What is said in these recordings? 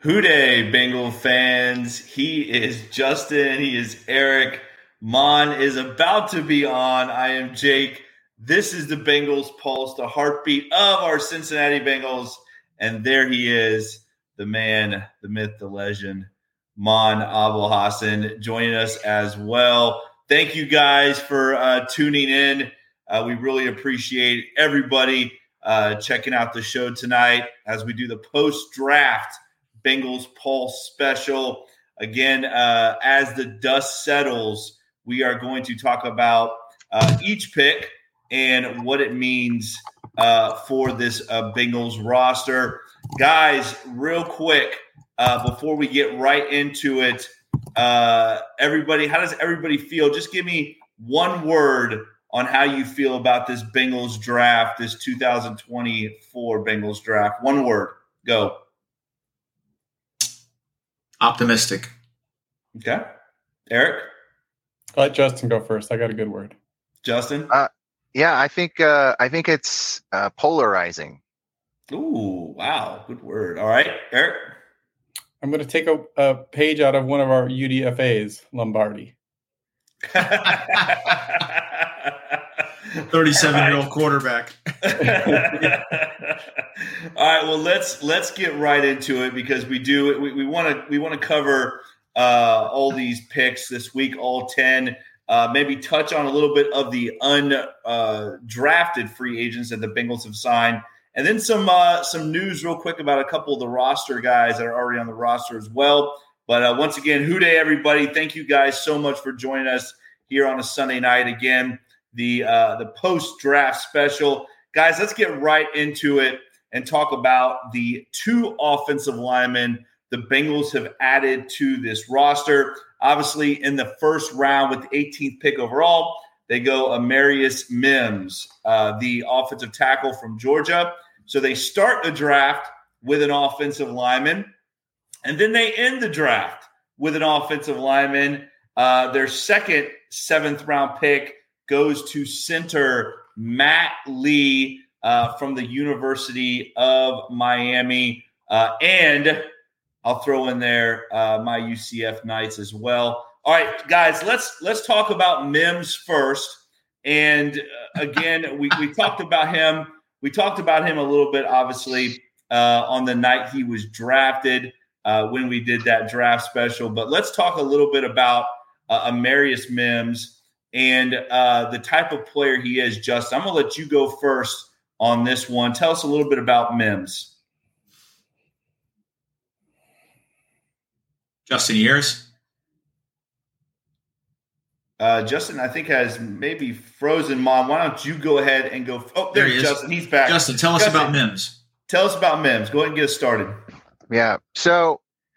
Houday, Bengal fans. He is Justin. He is Eric. Mon is about to be on. I am Jake. This is the Bengals Pulse, the heartbeat of our Cincinnati Bengals. And there he is, the man, the myth, the legend, Mon Abulhassan, joining us as well. Thank you guys for tuning in. We really appreciate everybody checking out the show tonight as we do the post-draft Bengals Pulse special. Again, as the dust settles, we are going to talk about each pick and what it means for this Bengals roster. Guys, real quick, before we get right into it, everybody, how does everybody feel? Just give me one word on how you feel about this Bengals draft, this 2024 Bengals draft. One word. Go. Optimistic. Okay. Eric? I'll let Justin go first. I got a good word. Justin? Yeah, I think it's polarizing. Ooh, wow. Good word. All right. Eric? I'm going to take a page out of one of our UDFAs, Lombardi. 37-year-old quarterback. All right, well let's get right into it because we want to cover all these picks this week, all 10. Maybe touch on a little bit of the undrafted free agents that the Bengals have signed, and then some news real quick about a couple of the roster guys that are already on the roster as well. But once again, Houday, everybody! Thank you guys so much for joining us here on a Sunday night again. The post-draft special. Guys, let's get right into it and talk about the two offensive linemen the Bengals have added to this roster. Obviously, in the first round with the 18th pick overall, they go Amarius Mims, the offensive tackle from Georgia. So they start the draft with an offensive lineman, and then they end the draft with an offensive lineman. Their second seventh-round pick goes to center Matt Lee from the University of Miami. And I'll throw in there my UCF Knights as well. All right, guys, let's talk about Mims first. And again, we talked about him. We talked about him a little bit, obviously, on the night he was drafted when we did that draft special. But let's talk a little bit about Amarius Mims and the type of player he is. Justin, I'm going to let you go first on this one. Tell us a little bit about Mims. Justin, yours? Justin, I think, has maybe frozen. Mom, why don't you go ahead and go? Oh, there he is. Justin. He's back. Justin, tell us about Mims. Tell us about Mims. Go ahead and get us started. Yeah. So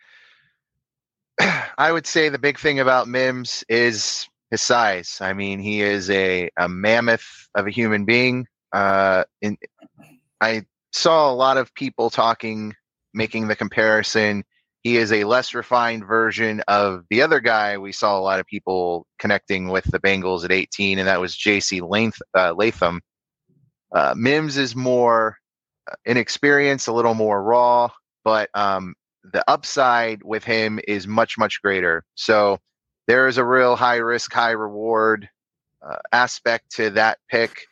I would say the big thing about Mims is his size. I mean, he is a mammoth of a human being. I saw a lot of people making the comparison. He is a less refined version of the other guy we saw a lot of people connecting with the Bengals at 18, and that was J.C. Latham. Mims is more inexperienced, a little more raw, but the upside with him is much, much greater. So there is a real high risk, high reward aspect to that pick.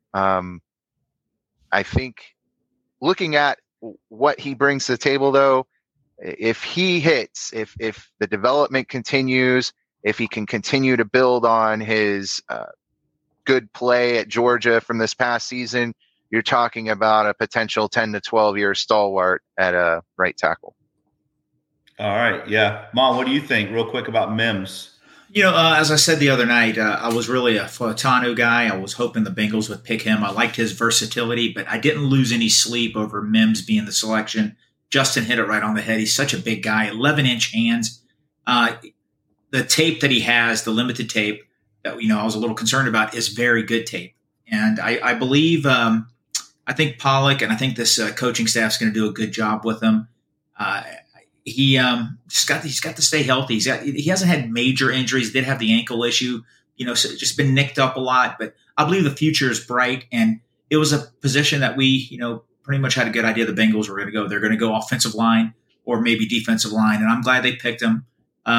I think looking at what he brings to the table, though, if he hits, if the development continues, if he can continue to build on his good play at Georgia from this past season, you're talking about a potential 10 to 12 year stalwart at a right tackle. All right. Yeah. Mom, what do you think real quick about Mims? As I said the other night, I was really a Fautanu guy. I was hoping the Bengals would pick him. I liked his versatility, but I didn't lose any sleep over Mims being the selection. Justin hit it right on the head. He's such a big guy, 11-inch hands. The tape that he has, the limited tape that, I was a little concerned about, is very good tape. And I believe, I think Pollock and I think this coaching staff is going to do a good job with him. He's got to stay healthy. He hasn't had major injuries. He did have the ankle issue, so just been nicked up a lot. But I believe the future is bright, and it was a position that we, pretty much had a good idea the Bengals were going to go. They're going to go offensive line or maybe defensive line. And I'm glad they picked him.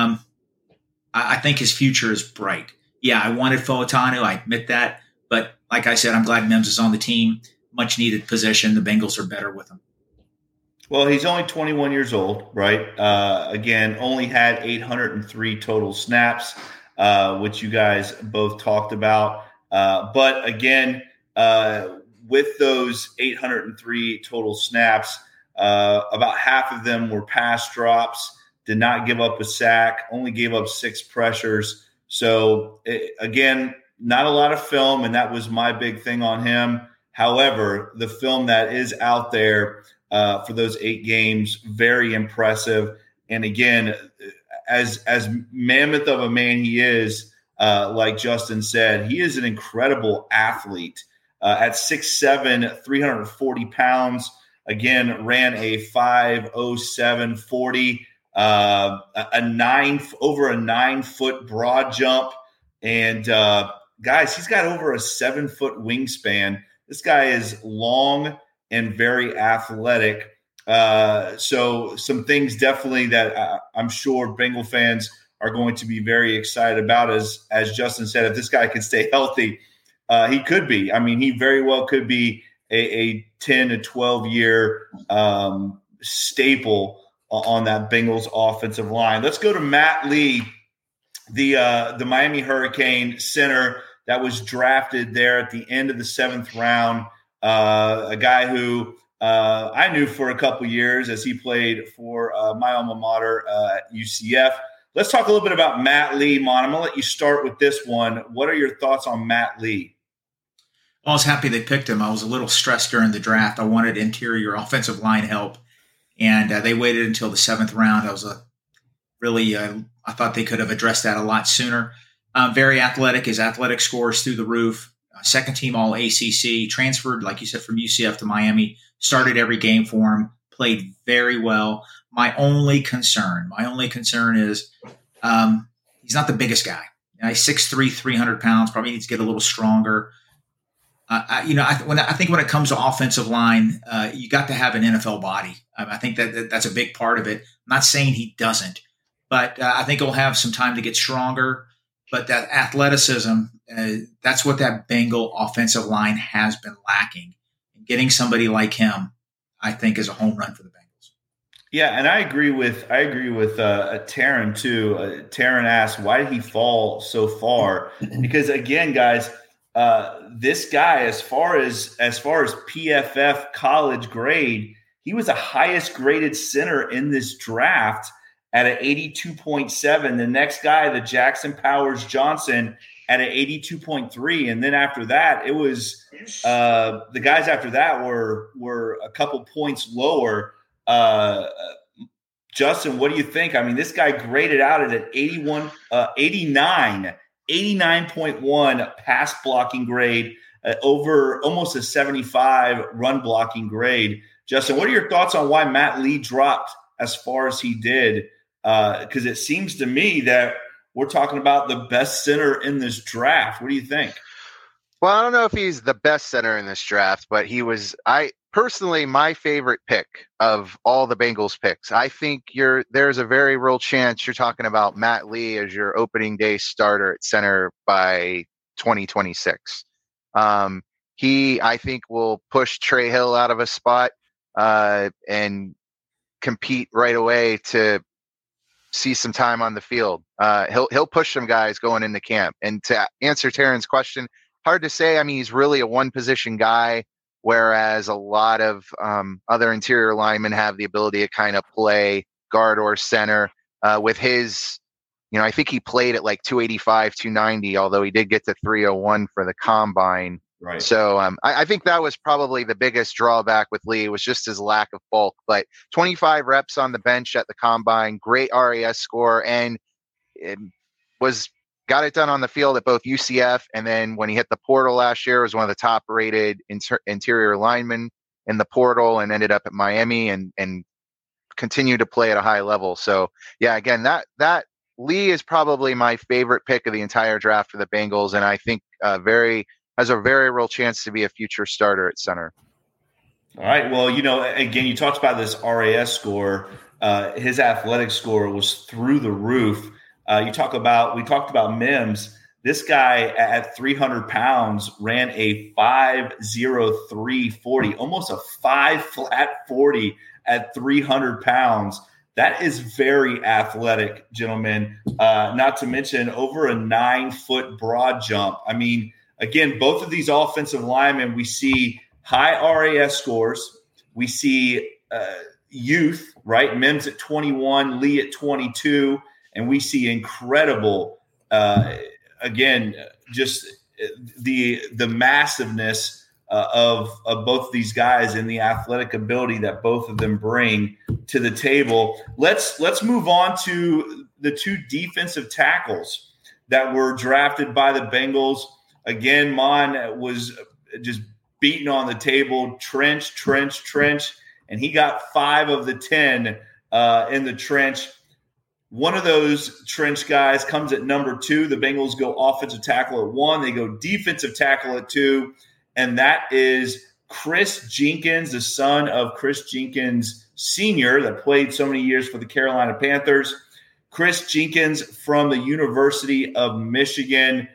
I think his future is bright. Yeah, I wanted Fautanu. I admit that. But like I said, I'm glad Mims is on the team. Much needed position. The Bengals are better with him. Well, he's only 21 years old, right? Again, only had 803 total snaps, which you guys both talked about. But again, with those 803 total snaps, about half of them were pass drops, did not give up a sack, only gave up 6 pressures. So, again, not a lot of film, and that was my big thing on him. However, the film that is out there for those 8 games, very impressive. And again, as mammoth of a man he is, like Justin said, he is an incredible athlete. At 6'7", 340 pounds, again, ran a 5.07 40, over a 9-foot broad jump. And guys, he's got over a 7-foot wingspan. This guy is long and very athletic. So some things definitely that I'm sure Bengal fans are going to be very excited about. As Justin said, if this guy can stay healthy, he could be. I mean, he very well could be a 10 to 12-year staple on that Bengals offensive line. Let's go to Matt Lee, the Miami Hurricane center that was drafted there at the end of the 7th round. A guy who I knew for a couple years as he played for my alma mater at UCF. Let's talk a little bit about Matt Lee, Mon. I'm going to let you start with this one. What are your thoughts on Matt Lee? Well, I was happy they picked him. I was a little stressed during the draft. I wanted interior offensive line help, and they waited until the 7th round. I was I thought they could have addressed that a lot sooner. Very athletic. His athletic score is through the roof. Second team all ACC, transferred, like you said, from UCF to Miami, started every game for him, played very well. My only concern is he's not the biggest guy. He's 6'3", 300 pounds, probably needs to get a little stronger. I think when it comes to offensive line, you got to have an NFL body. I think that's a big part of it. I'm not saying he doesn't, but I think he'll have some time to get stronger. But that athleticism, that's what that Bengal offensive line has been lacking. And getting somebody like him, I think, is a home run for the Bengals. Yeah, and I agree with Taryn too. Taryn asked, why did he fall so far? Because again, guys, this guy, as far as PFF college grade, he was the highest graded center in this draft at an 82.7. The next guy, the Jackson Powers Johnson, at an 82.3. And then after that, it was the guys after that were a couple points lower. Justin, what do you think? I mean, this guy graded out at an 89.1 pass blocking grade, over almost a 75 run blocking grade. Justin, what are your thoughts on why Matt Lee dropped as far as he did? Because it seems to me that we're talking about the best center in this draft. What do you think? Well, I don't know if he's the best center in this draft, but he was, personally, my favorite pick of all the Bengals picks. I think there's a very real chance you're talking about Matt Lee as your opening day starter at center by 2026. He, I think, will push Trey Hill out of a spot and compete right away to see some time on the field. He'll push some guys going into camp. And to answer Taryn's question, hard to say. I mean, he's really a one-position guy, whereas a lot of other interior linemen have the ability to kind of play guard or center. With his, I think he played at like 285, 290, although he did get to 301 for the combine. Right. So I think that was probably the biggest drawback with Lee, was just his lack of bulk. But 25 reps on the bench at the combine, great RAS score, and it got it done on the field at both UCF, and then when he hit the portal last year, was one of the top-rated interior linemen in the portal, and ended up at Miami and continued to play at a high level. So yeah, again, that Lee is probably my favorite pick of the entire draft for the Bengals, and I think has a very real chance to be a future starter at center. All right. Well, again, you talked about this RAS score. his athletic score was through the roof. We talked about Mims. This guy at 300 pounds ran a 5.03 almost a 5 flat 40 at 300 pounds. That is very athletic, gentlemen. Not to mention over a 9-foot broad jump. I mean, again, both of these offensive linemen, we see high RAS scores. We see youth, right? Mims at 21, Lee at 22, and we see incredible, again, just the massiveness of both of these guys and the athletic ability that both of them bring to the table. Let's move on to the two defensive tackles that were drafted by the Bengals. Again, Mon was just beating on the table, trench, and he got 5 of the 10 in the trench. One of those trench guys comes at number 2. The Bengals go offensive tackle at 1. They go defensive tackle at 2. And that is Chris Jenkins, the son of Chris Jenkins Sr. that played so many years for the Carolina Panthers. Chris Jenkins from the University of Michigan.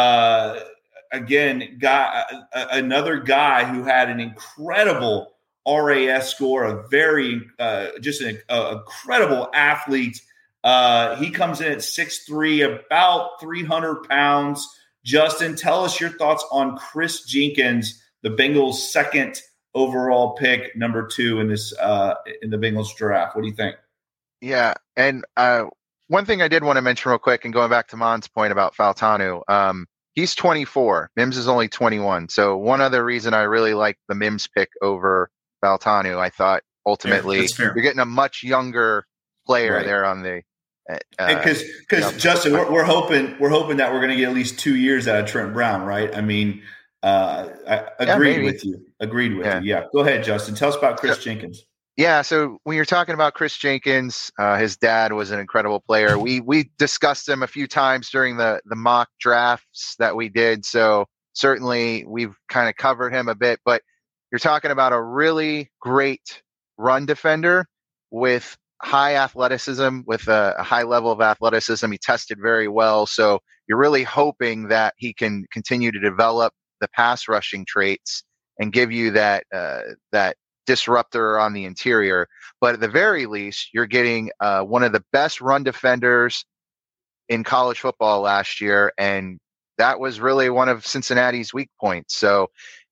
Again, another guy who had an incredible RAS score, a very just an incredible athlete. He comes in at 6'3", about 300 pounds. Justin, tell us your thoughts on Chris Jenkins, the Bengals' second overall pick, number 2 in this in the Bengals draft. What do you think? Yeah, and one thing I did want to mention real quick, and going back to Mon's point about Fautanu, he's 24. Mims is only 21. So one other reason I really like the Mims pick over Fautanu, I thought ultimately you're getting a much younger player there on the. Because Justin, we're hoping that we're going to get at least 2 years out of Trent Brown, right? I mean, I agreed with you. You. Yeah. Go ahead, Justin. Tell us about Chris Jenkins. Yeah. So when you're talking about Chris Jenkins, his dad was an incredible player. We discussed him a few times during the mock drafts that we did. So certainly we've kind of covered him a bit, but you're talking about a really great run defender with high athleticism, with a high level of athleticism. He tested very well. So you're really hoping that he can continue to develop the pass rushing traits and give you that disruptor on the interior. But at the very least, you're getting one of the best run defenders in college football last year. And that was really one of Cincinnati's weak points. So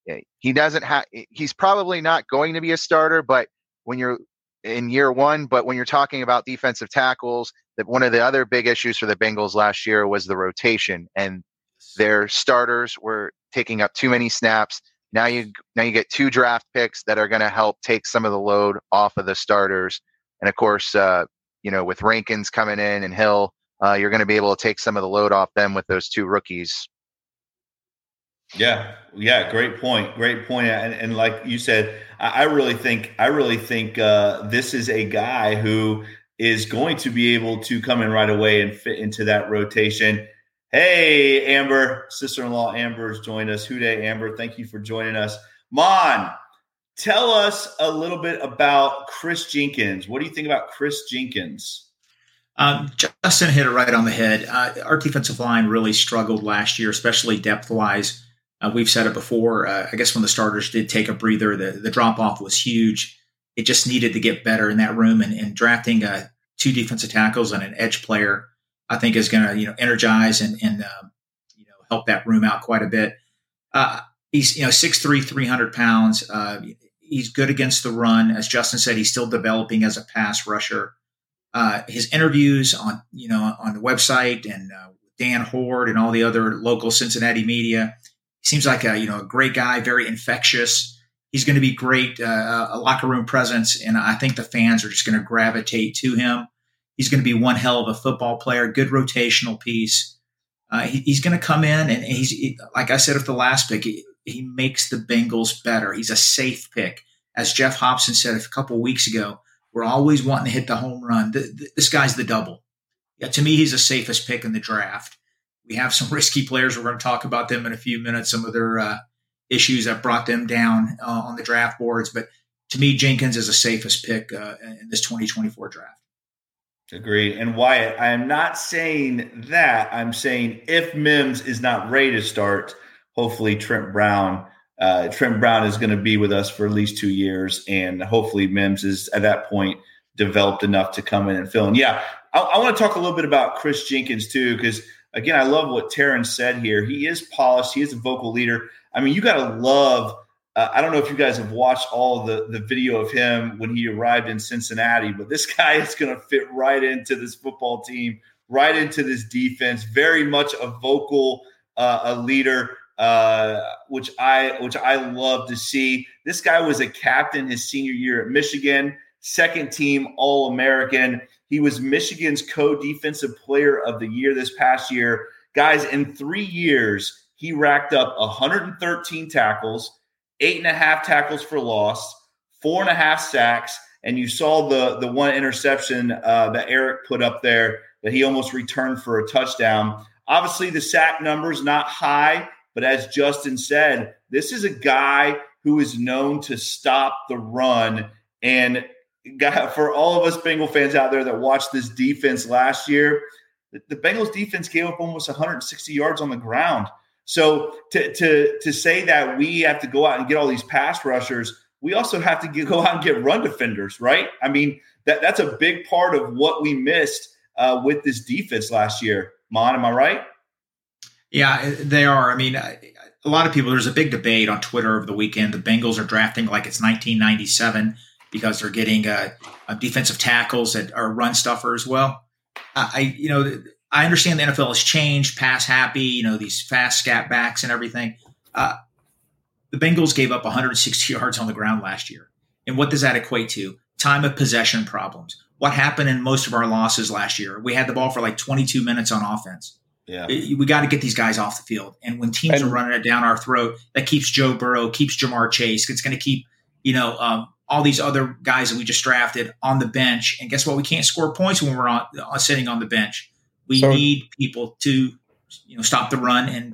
he's probably not going to be a starter, but when you're in year 1, but when you're talking about defensive tackles, that one of the other big issues for the Bengals last year was the rotation, and their starters were taking up too many snaps. Now you get 2 draft picks that are going to help take some of the load off of the starters. And of course, with Rankins coming in and Hill, you're going to be able to take some of the load off them with those 2 rookies. Yeah. Great point. And like you said, I really think this is a guy who is going to be able to come in right away and fit into that rotation. Hey, Amber, sister-in-law Amber has joined us. Houday, Amber, thank you for joining us. Mon, tell us a little bit about Chris Jenkins. What do you think about Chris Jenkins? Justin hit it right on the head. Our defensive line really struggled last year, especially depth-wise. We've said it before. I guess when the starters did take a breather, the drop-off was huge. It just needed to get better in that room. And drafting 2 defensive tackles and an edge player, I think, is going to energize and help that room out quite a bit. He's 6'3", 300 pounds. He's good against the run. As Justin said, he's still developing as a pass rusher. His interviews on the website and Dan Horde and all the other local Cincinnati media. He seems like a great guy, very infectious. He's going to be great, a locker room presence, and I think the fans are just going to gravitate to him. He's going to be one hell of a football player, good rotational piece. He's going to come in, and he's like I said with the last pick, he makes the Bengals better. He's a safe pick. As Jeff Hobson said a couple of weeks ago, we're always wanting to hit the home run. This guy's the double. Yeah, to me, he's the safest pick in the draft. We have some risky players. We're going to talk about them in a few minutes, some of their issues that brought them down on the draft boards. But to me, Jenkins is the safest pick in this 2024 draft. Agreed. And Wyatt, I am not saying that. I'm saying if Mims is not ready to start, hopefully Trent Brown is going to be with us for at least 2 years, and hopefully Mims is at that point developed enough to come in and fill in. Yeah, I want to talk a little bit about Chris Jenkins too, because again, I love what Taryn said here. He is polished. He is a vocal leader. I mean, you got to love. I don't know if you guys have watched all the video of him when he arrived in Cincinnati, but this guy is going to fit right into this football team, right into this defense. Very much a vocal a leader. Which I love to see. This guy was a captain his senior year at Michigan, second team All-American. He was Michigan's co-defensive player of the year this past year. Guys, in 3 years, he racked up 113 tackles, 8.5 tackles for loss, 4.5 sacks, and you saw the one interception that Eric put up there that he almost returned for a touchdown. Obviously, the sack number's not high, but as Justin said, this is a guy who is known to stop the run. And for all of us Bengal fans out there that watched this defense last year, the Bengals defense gave up almost 160 yards on the ground. So to say that we have to go out and get all these pass rushers, we also have to go out and get run defenders, right? I mean, that's a big part of what we missed with this defense last year. Mon, am I right? Yeah, they are. I mean, a lot of people, there's a big debate on Twitter over the weekend. The Bengals are drafting like it's 1997 because they're getting defensive tackles that are run stuffers. Well, I understand the NFL has changed, pass happy, these fast scat backs and everything. The Bengals gave up 160 yards on the ground last year. And what does that equate to? Time of possession problems. What happened in most of our losses last year? We had the ball for like 22 minutes on offense. Yeah, we got to get these guys off the field. And when teams are running it down our throat, that keeps Joe Burrow, keeps Jamar Chase. It's going to keep, all these other guys that we just drafted on the bench. And guess what? We can't score points when we're sitting on the bench. We need people to, stop the run, and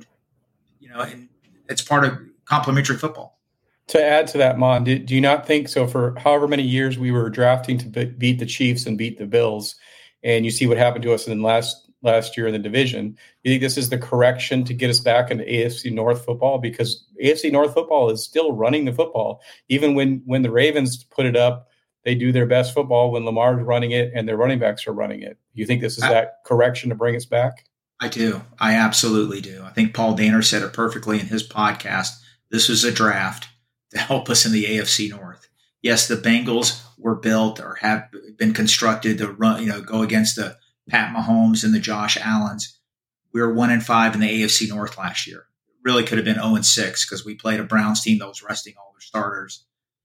it's part of complementary football. To add to that, Mon, do you not think so? For however many years we were drafting to beat the Chiefs and beat the Bills, and you see what happened to us in last year in the division. You think this is the correction to get us back into AFC North football? Because AFC North football is still running the football. Even when the Ravens put it up, they do their best football when Lamar's running it and their running backs are running it. You think this is that correction to bring us back? I do. I absolutely do. I think Paul Dehner said it perfectly in his podcast. This was a draft to help us in the AFC North. Yes, the Bengals were built or have been constructed to run, go against the Pat Mahomes and the Josh Allens. We were 1-5 in the AFC North last year. Really could have been 0-6 because we played a Browns team that was resting all their starters.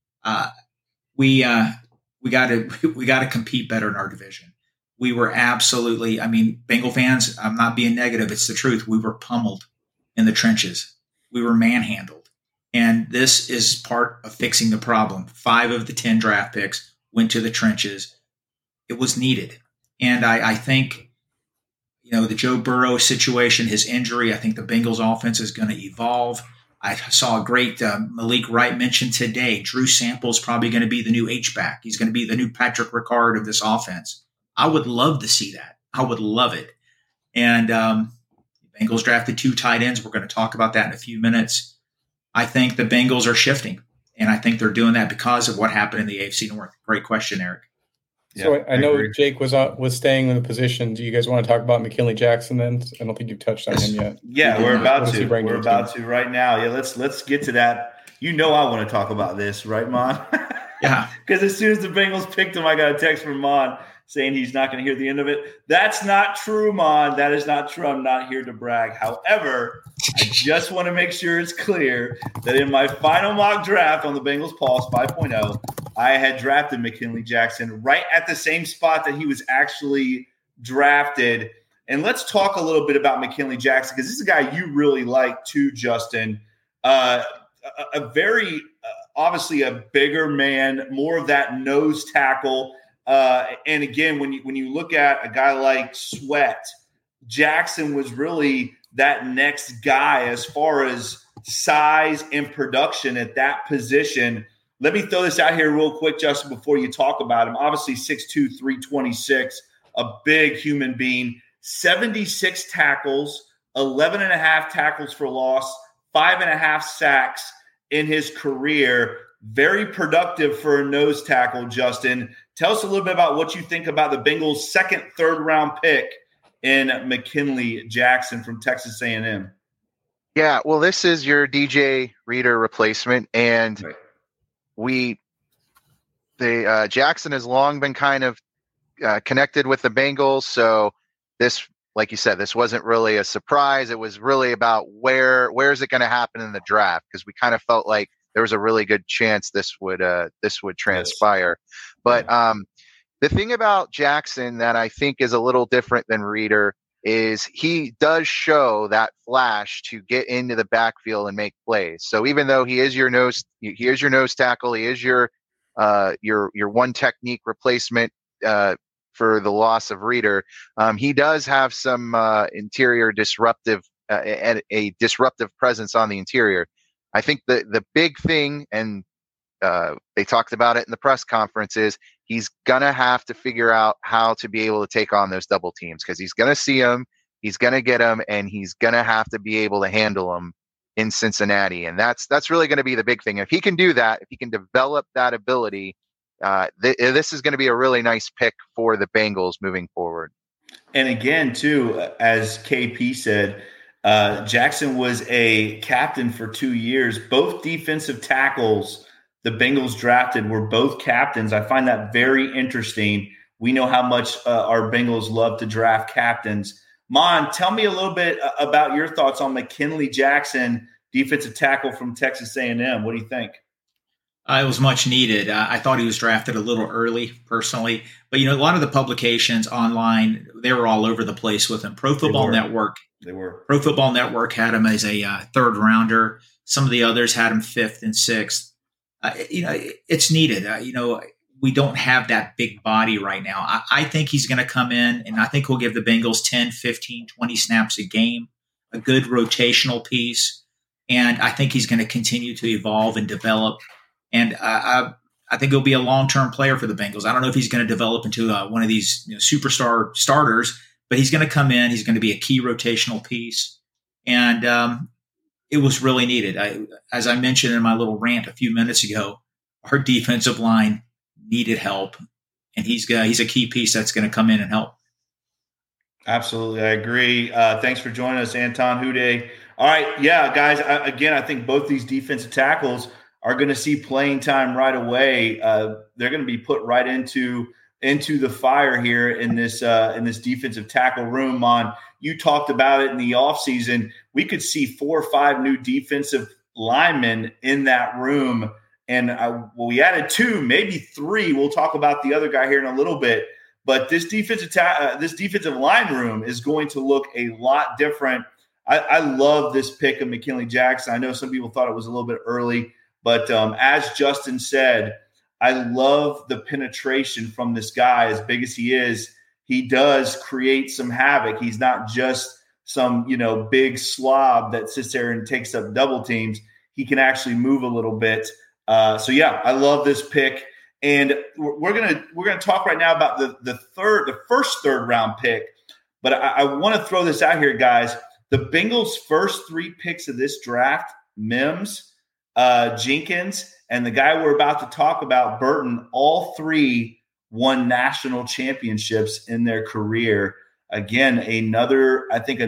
We got to compete better in our division. We were absolutely, Bengal fans, I'm not being negative. It's the truth. We were pummeled in the trenches. We were manhandled. And this is part of fixing the problem. 5 of the 10 draft picks went to the trenches. It was needed. And I think, the Joe Burrow situation, his injury, I think the Bengals offense is going to evolve. I saw a great Malik Wright mention today. Drew Sample's probably going to be the new H-back. He's going to be the new Patrick Ricard of this offense. I would love to see that. I would love it. And Bengals drafted 2 tight ends. We're going to talk about that in a few minutes. I think the Bengals are shifting, and I think they're doing that because of what happened in the AFC North. Great question, Eric. So yeah, I know Jake was staying in the position. Do you guys want to talk about McKinley Jackson then? I don't think you've touched on him yet. Yeah, we're about to. We're about to right now. Yeah, let's get to that. I want to talk about this, right, Mon? Yeah. Because as soon as the Bengals picked him, I got a text from Mon saying he's not going to hear the end of it. That's not true, Mon. That is not true. I'm not here to brag. However, I just want to make sure it's clear that in my final mock draft on the Bengals Pulse 5.0, I had drafted McKinley Jackson right at the same spot that he was actually drafted. And let's talk a little bit about McKinley Jackson, because this is a guy you really like too, Justin. A very obviously a bigger man, more of that nose tackle. And again, when you look at a guy like Sweat, Jackson was really that next guy as far as size and production at that position. Let me throw this out here real quick, Justin, before you talk about him. Obviously, 6'2", 326, a big human being, 76 tackles, 11.5 tackles for loss, 5.5 sacks in his career. Very productive for a nose tackle, Justin. Tell us a little bit about what you think about the Bengals' second, third-round pick in McKinley Jackson from Texas A&M. Yeah, well, this is your DJ Reader replacement, and Jackson has long been kind of connected with the Bengals, so this, like you said, this wasn't really a surprise. It was really about where is it going to happen in the draft, because we kind of felt like there was a really good chance this would transpire. Yes. But the thing about Jackson that I think is a little different than Reader is he does show that flash to get into the backfield and make plays. So even though he is your nose tackle, he is your one technique replacement for the loss of Reader. He does have some interior disruptive presence on the interior. I think the big thing, and they talked about it in the press conference, is he's going to have to figure out how to be able to take on those double teams, because he's going to see them, he's going to get them, and he's going to have to be able to handle them in Cincinnati. And that's really going to be the big thing. If he can do that, if he can develop that ability, this is going to be a really nice pick for the Bengals moving forward. And again, too, as KP said, Jackson was a captain for 2 years. Both defensive tackles the Bengals drafted were both captains. I find that very interesting. We know how much our Bengals love to draft captains. Mon, tell me a little bit about your thoughts on McKinley Jackson, defensive tackle from Texas A&M. What do you think? It was much needed. I thought he was drafted a little early, personally. But, a lot of the publications online, they were all over the place with him. Pro Football Network had him as a third rounder. Some of the others had him fifth and sixth. It's needed. We don't have that big body right now. I think he's going to come in, and I think he'll give the Bengals 10, 15, 20 snaps a game, a good rotational piece. And I think he's going to continue to evolve and develop. And I think he'll be a long-term player for the Bengals. I don't know if he's going to develop into one of these superstar starters, but he's going to come in. He's going to be a key rotational piece. And it was really needed. As I mentioned in my little rant a few minutes ago, our defensive line needed help, and he's a key piece that's going to come in and help. Absolutely, I agree. Thanks for joining us, Anton Hude. All right, yeah, guys. I think both these defensive tackles are going to see playing time right away. They're going to be put right into the fire here in this defensive tackle room. You talked about it in the offseason. We could see 4 or 5 new defensive linemen in that room. And we added 2, maybe 3. We'll talk about the other guy here in a little bit. But this defensive line room is going to look a lot different. I love this pick of McKinley Jackson. I know some people thought it was a little bit early. But as Justin said, I love the penetration from this guy. As big as he is, he does create some havoc. He's not just some, big slob that sits there and takes up double teams. He can actually move a little bit. So yeah, I love this pick. And we're gonna talk right now about the first third round pick. But I want to throw this out here, guys. The Bengals' first 3 picks of this draft, Mims, Jenkins, and the guy we're about to talk about, Burton, all 3 won national championships in their career. Again, another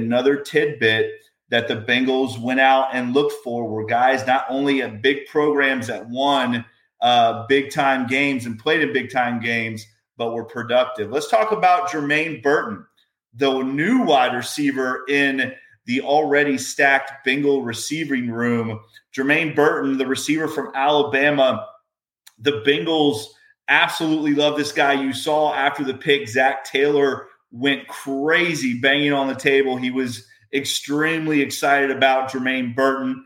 tidbit that the Bengals went out and looked for were guys not only at big programs that won big-time games and played in big-time games, but were productive. Let's talk about Jermaine Burton, the new wide receiver in the already stacked Bengal receiving room. Jermaine Burton, the receiver from Alabama. The Bengals absolutely love this guy. You saw after the pick, Zach Taylor went crazy banging on the table. He was extremely excited about Jermaine Burton.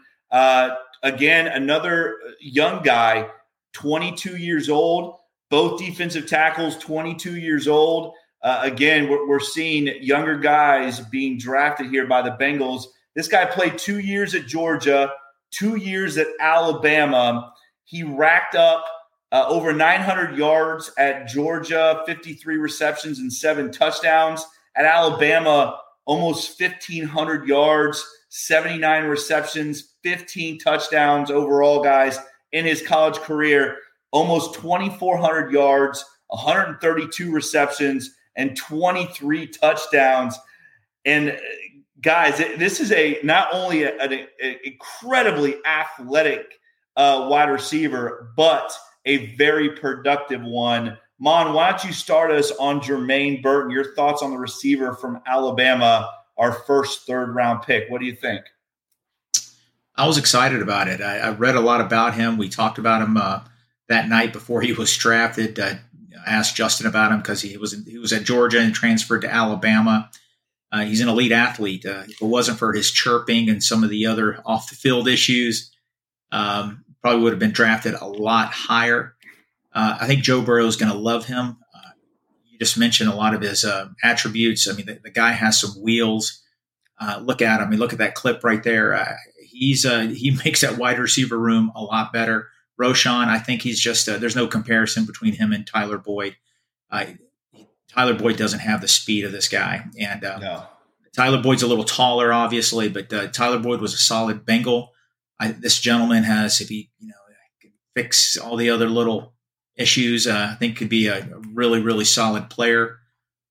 Again, another young guy, 22 years old, both defensive tackles, 22 years old. Again, we're seeing younger guys being drafted here by the Bengals. This guy played 2 years at Georgia, 2 years at Alabama. He racked up over 900 yards at Georgia, 53 receptions and 7 touchdowns. At Alabama, almost 1,500 yards, 79 receptions, 15 touchdowns overall, guys, in his college career. Almost 2,400 yards, 132 receptions, and 23 touchdowns. And guys, this is not only an incredibly athletic wide receiver, but a very productive one. Mon, why don't you start us on Jermaine Burton? Your thoughts on the receiver from Alabama, our first third-round pick. What do you think? I was excited about it. I read a lot about him. We talked about him that night before he was drafted. I asked Justin about him because he was at Georgia and transferred to Alabama. He's an elite athlete. If it wasn't for his chirping and some of the other off-the-field issues, probably would have been drafted a lot higher. I think Joe Burrow is going to love him. You just mentioned a lot of his attributes. I mean, the guy has some wheels. Look at him. I mean, look at that clip right there. He makes that wide receiver room a lot better. Roschon, I think he's just there's no comparison between him and Tyler Boyd. Tyler Boyd doesn't have the speed of this guy. And no. Tyler Boyd's a little taller, obviously, but Tyler Boyd was a solid Bengal. This gentleman has, if he can fix all the other little issues, I think could be a really, really solid player.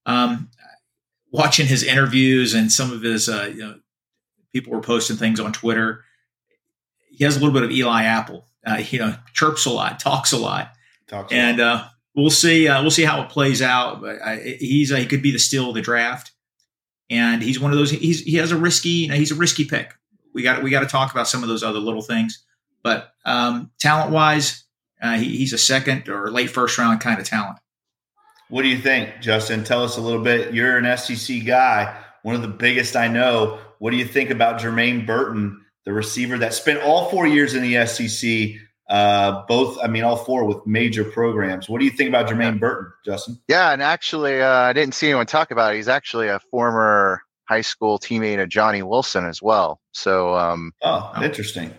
Watching his interviews and some of his, people were posting things on Twitter. He has a little bit of Eli Apple. Chirps a lot, talks a lot, and we'll see. We'll see how it plays out. But he could be the steal of the draft, and he's one of those. He has a risky. He's a risky pick. We got to talk about some of those other little things, but talent wise, he's a second or late first round kind of talent. What do you think, Justin? Tell us a little bit. You're an SEC guy, one of the biggest I know. What do you think about Jermaine Burton, the receiver that spent all 4 years in the SEC? All 4 with major programs. What do you think about Jermaine Burton, Justin? Yeah, and actually, I didn't see anyone talk about it. He's actually a former high school teammate of Johnny Wilson as well. So, interesting.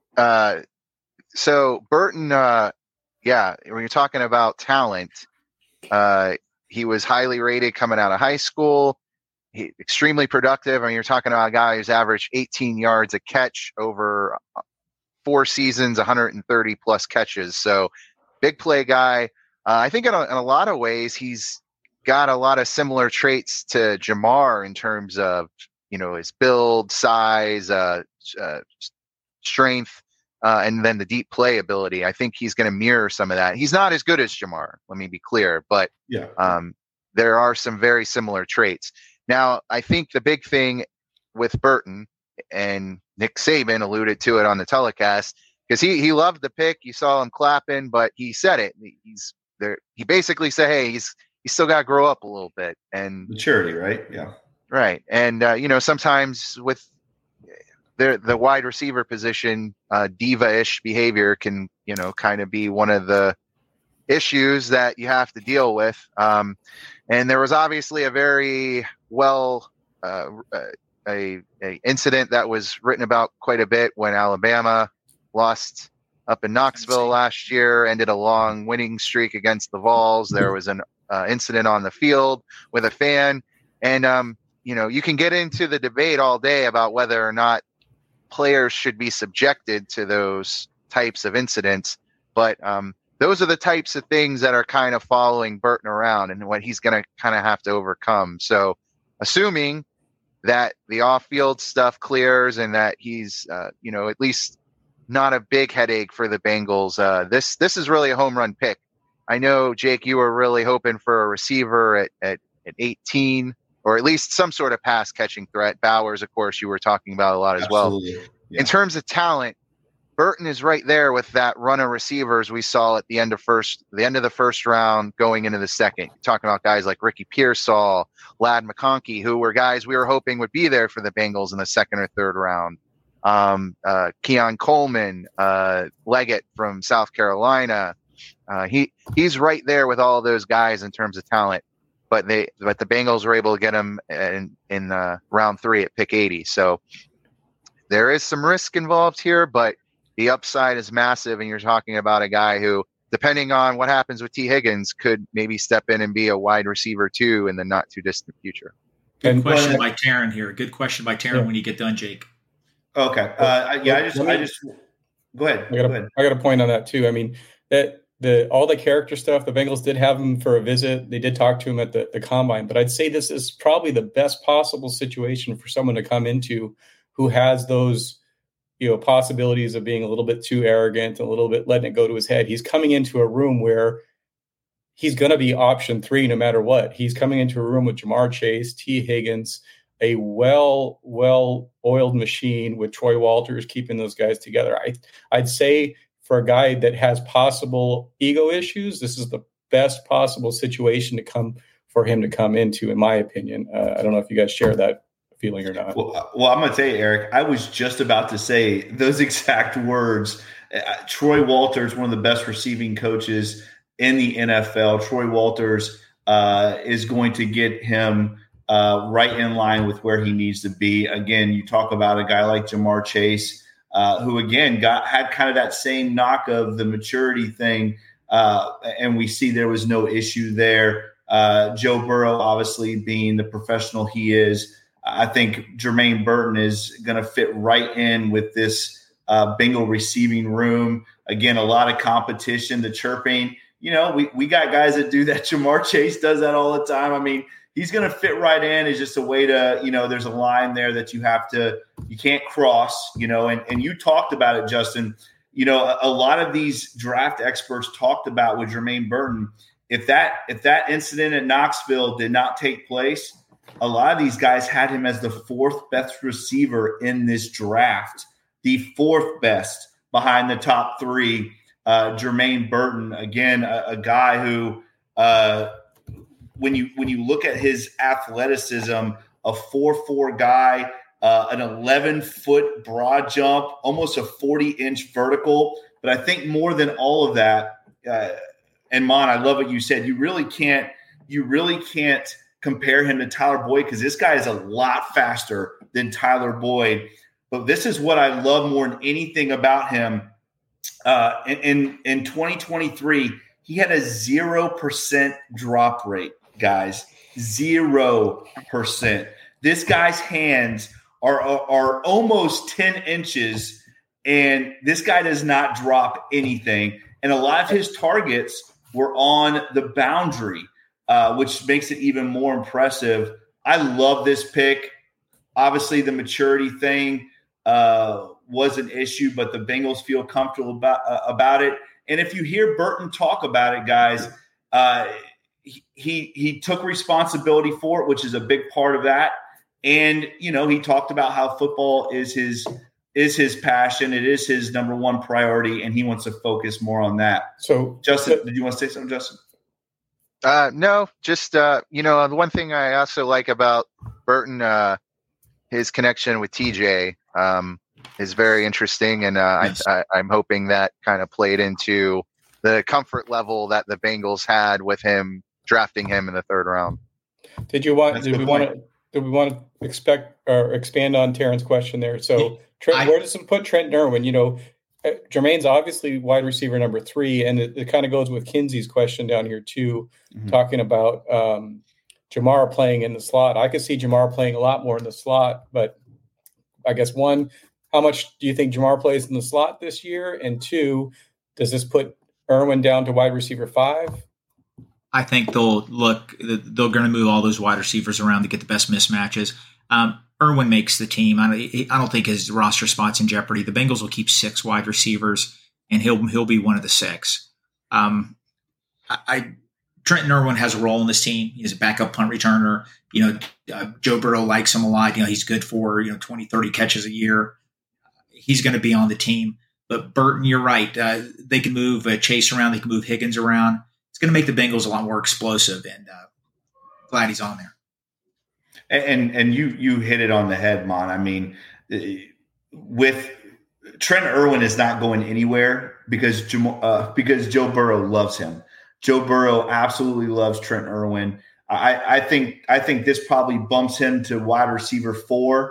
So Burton, when you're talking about talent, he was highly rated coming out of high school. Extremely productive. I mean, you're talking about a guy who's averaged 18 yards a catch over 4 seasons, 130 plus catches. So big play guy. I think in a lot of ways, he's got a lot of similar traits to Ja'Marr in terms of, his build, size, strength, and then the deep play ability. I think he's going to mirror some of that. He's not as good as Ja'Marr, let me be clear, but there are some very similar traits. Now, I think the big thing with Burton, and Nick Saban alluded to it on the telecast, because he loved the pick. You saw him clapping, but he said it. He's there. He basically said, "Hey, he's still got to grow up a little bit." And maturity, right? Yeah, right. And sometimes with the wide receiver position, diva-ish behavior can kind of be one of the issues that you have to deal with. And there was obviously a very a incident that was written about quite a bit when Alabama lost up in Knoxville last year, ended a long winning streak against the Vols. There was an incident on the field with a fan. And, you can get into the debate all day about whether or not players should be subjected to those types of incidents. But those are the types of things that are kind of following Burton around and what he's going to kind of have to overcome. So assuming that the off-field stuff clears and that he's, at least not a big headache for the Bengals, this is really a home run pick. I know, Jake, you were really hoping for a receiver at 18, or at least some sort of pass-catching threat. Bowers, of course, you were talking about a lot as Absolutely. well. Yeah. In terms of talent, Burton is right there with that run of receivers we saw at the end of the first round going into the second. Talking about guys like Ricky Pearsall, Ladd McConkey, who were guys we were hoping would be there for the Bengals in the second or third round. Keon Coleman, Leggett from South Carolina. He's right there with all those guys in terms of talent. But the Bengals were able to get him in round 3 at pick 80. So there is some risk involved here, but the upside is massive, and you're talking about a guy who, depending on what happens with T. Higgins, could maybe step in and be a wide receiver too in the not too distant future. Good question by Taryn here. Good question by Taryn when you get done, Jake. Okay. I just go ahead. I got a point on that too. I mean, that all the character stuff, the Bengals did have him for a visit. They did talk to him at the combine, but I'd say this is probably the best possible situation for someone to come into who has those, possibilities of being a little bit too arrogant, a little bit letting it go to his head. He's coming into a room where he's going to be option 3 no matter what. He's coming into a room with Ja'Marr Chase, T. Higgins, a well-oiled machine with Troy Walters keeping those guys together. I'd say for a guy that has possible ego issues, this is the best possible situation for him to come into, in my opinion. I don't know if you guys share that feeling or not. Well, I'm going to tell you, Eric, I was just about to say those exact words. Troy Walters, one of the best receiving coaches in the NFL. Troy Walters is going to get him right in line with where he needs to be. Again, you talk about a guy like Ja'Marr Chase, who again had kind of that same knock of the maturity thing, and we see there was no issue there. Joe Burrow, obviously being the professional he is, I think Jermaine Burton is going to fit right in with this Bengal receiving room. Again, a lot of competition, the chirping. We got guys that do that. Ja'Marr Chase does that all the time. I mean, he's going to fit right in. It's just a way to, there's a line there that you can't cross, and you talked about it, Justin. A lot of these draft experts talked about with Jermaine Burton, if that incident at Knoxville did not take place, a lot of these guys had him as the 4th best receiver in this draft, the 4th best behind the top 3. Jermaine Burton, again, a guy who, when you look at his athleticism, a 4'4" guy, an 11-foot broad jump, almost a 40-inch vertical. But I think more than all of that, and Mon, I love what you said. You really can't compare him to Tyler Boyd because this guy is a lot faster than Tyler Boyd. But this is what I love more than anything about him. In 2023, he had a 0% drop rate, guys. 0%. This guy's hands are almost 10 inches, and this guy does not drop anything. And a lot of his targets were on the boundary, which makes it even more impressive. I love this pick. Obviously, the maturity thing was an issue, but the Bengals feel comfortable about it. And if you hear Burton talk about it, guys, he took responsibility for it, which is a big part of that. And, he talked about how football is his passion. It is his number one priority, and he wants to focus more on that. So, Justin, did you want to say something, Justin? No, just, the one thing I also like about Burton, his connection with TJ is very interesting. And I'm hoping that kind of played into the comfort level that the Bengals had with him drafting him in the 3rd round. Did we want to expand on Taryn's question there? So where does it put Trent Irwin? Jermaine's obviously wide receiver number 3, and it kind of goes with Kinsey's question down here too, talking about Ja'Marr playing in the slot. I could see Ja'Marr playing a lot more in the slot, but I guess 1, how much do you think Ja'Marr plays in the slot this year? And 2, does this put Irwin down to wide receiver 5? I think they're going to move all those wide receivers around to get the best mismatches. Irwin makes the team. I don't think his roster spot's in jeopardy. The Bengals will keep 6 wide receivers, and he'll be one of the 6. Trenton Irwin has a role in this team. He's a backup punt returner. Joe Burrow likes him a lot. He's good for 20, 30 catches a year. He's going to be on the team. But Burton, you're right. They can move Chase around. They can move Higgins around. It's going to make the Bengals a lot more explosive, and glad he's on there. And you hit it on the head, Mon. I mean, with Trent Irwin is not going anywhere because Joe Burrow loves him. Joe Burrow absolutely loves Trent Irwin. I think this probably bumps him to wide receiver 4.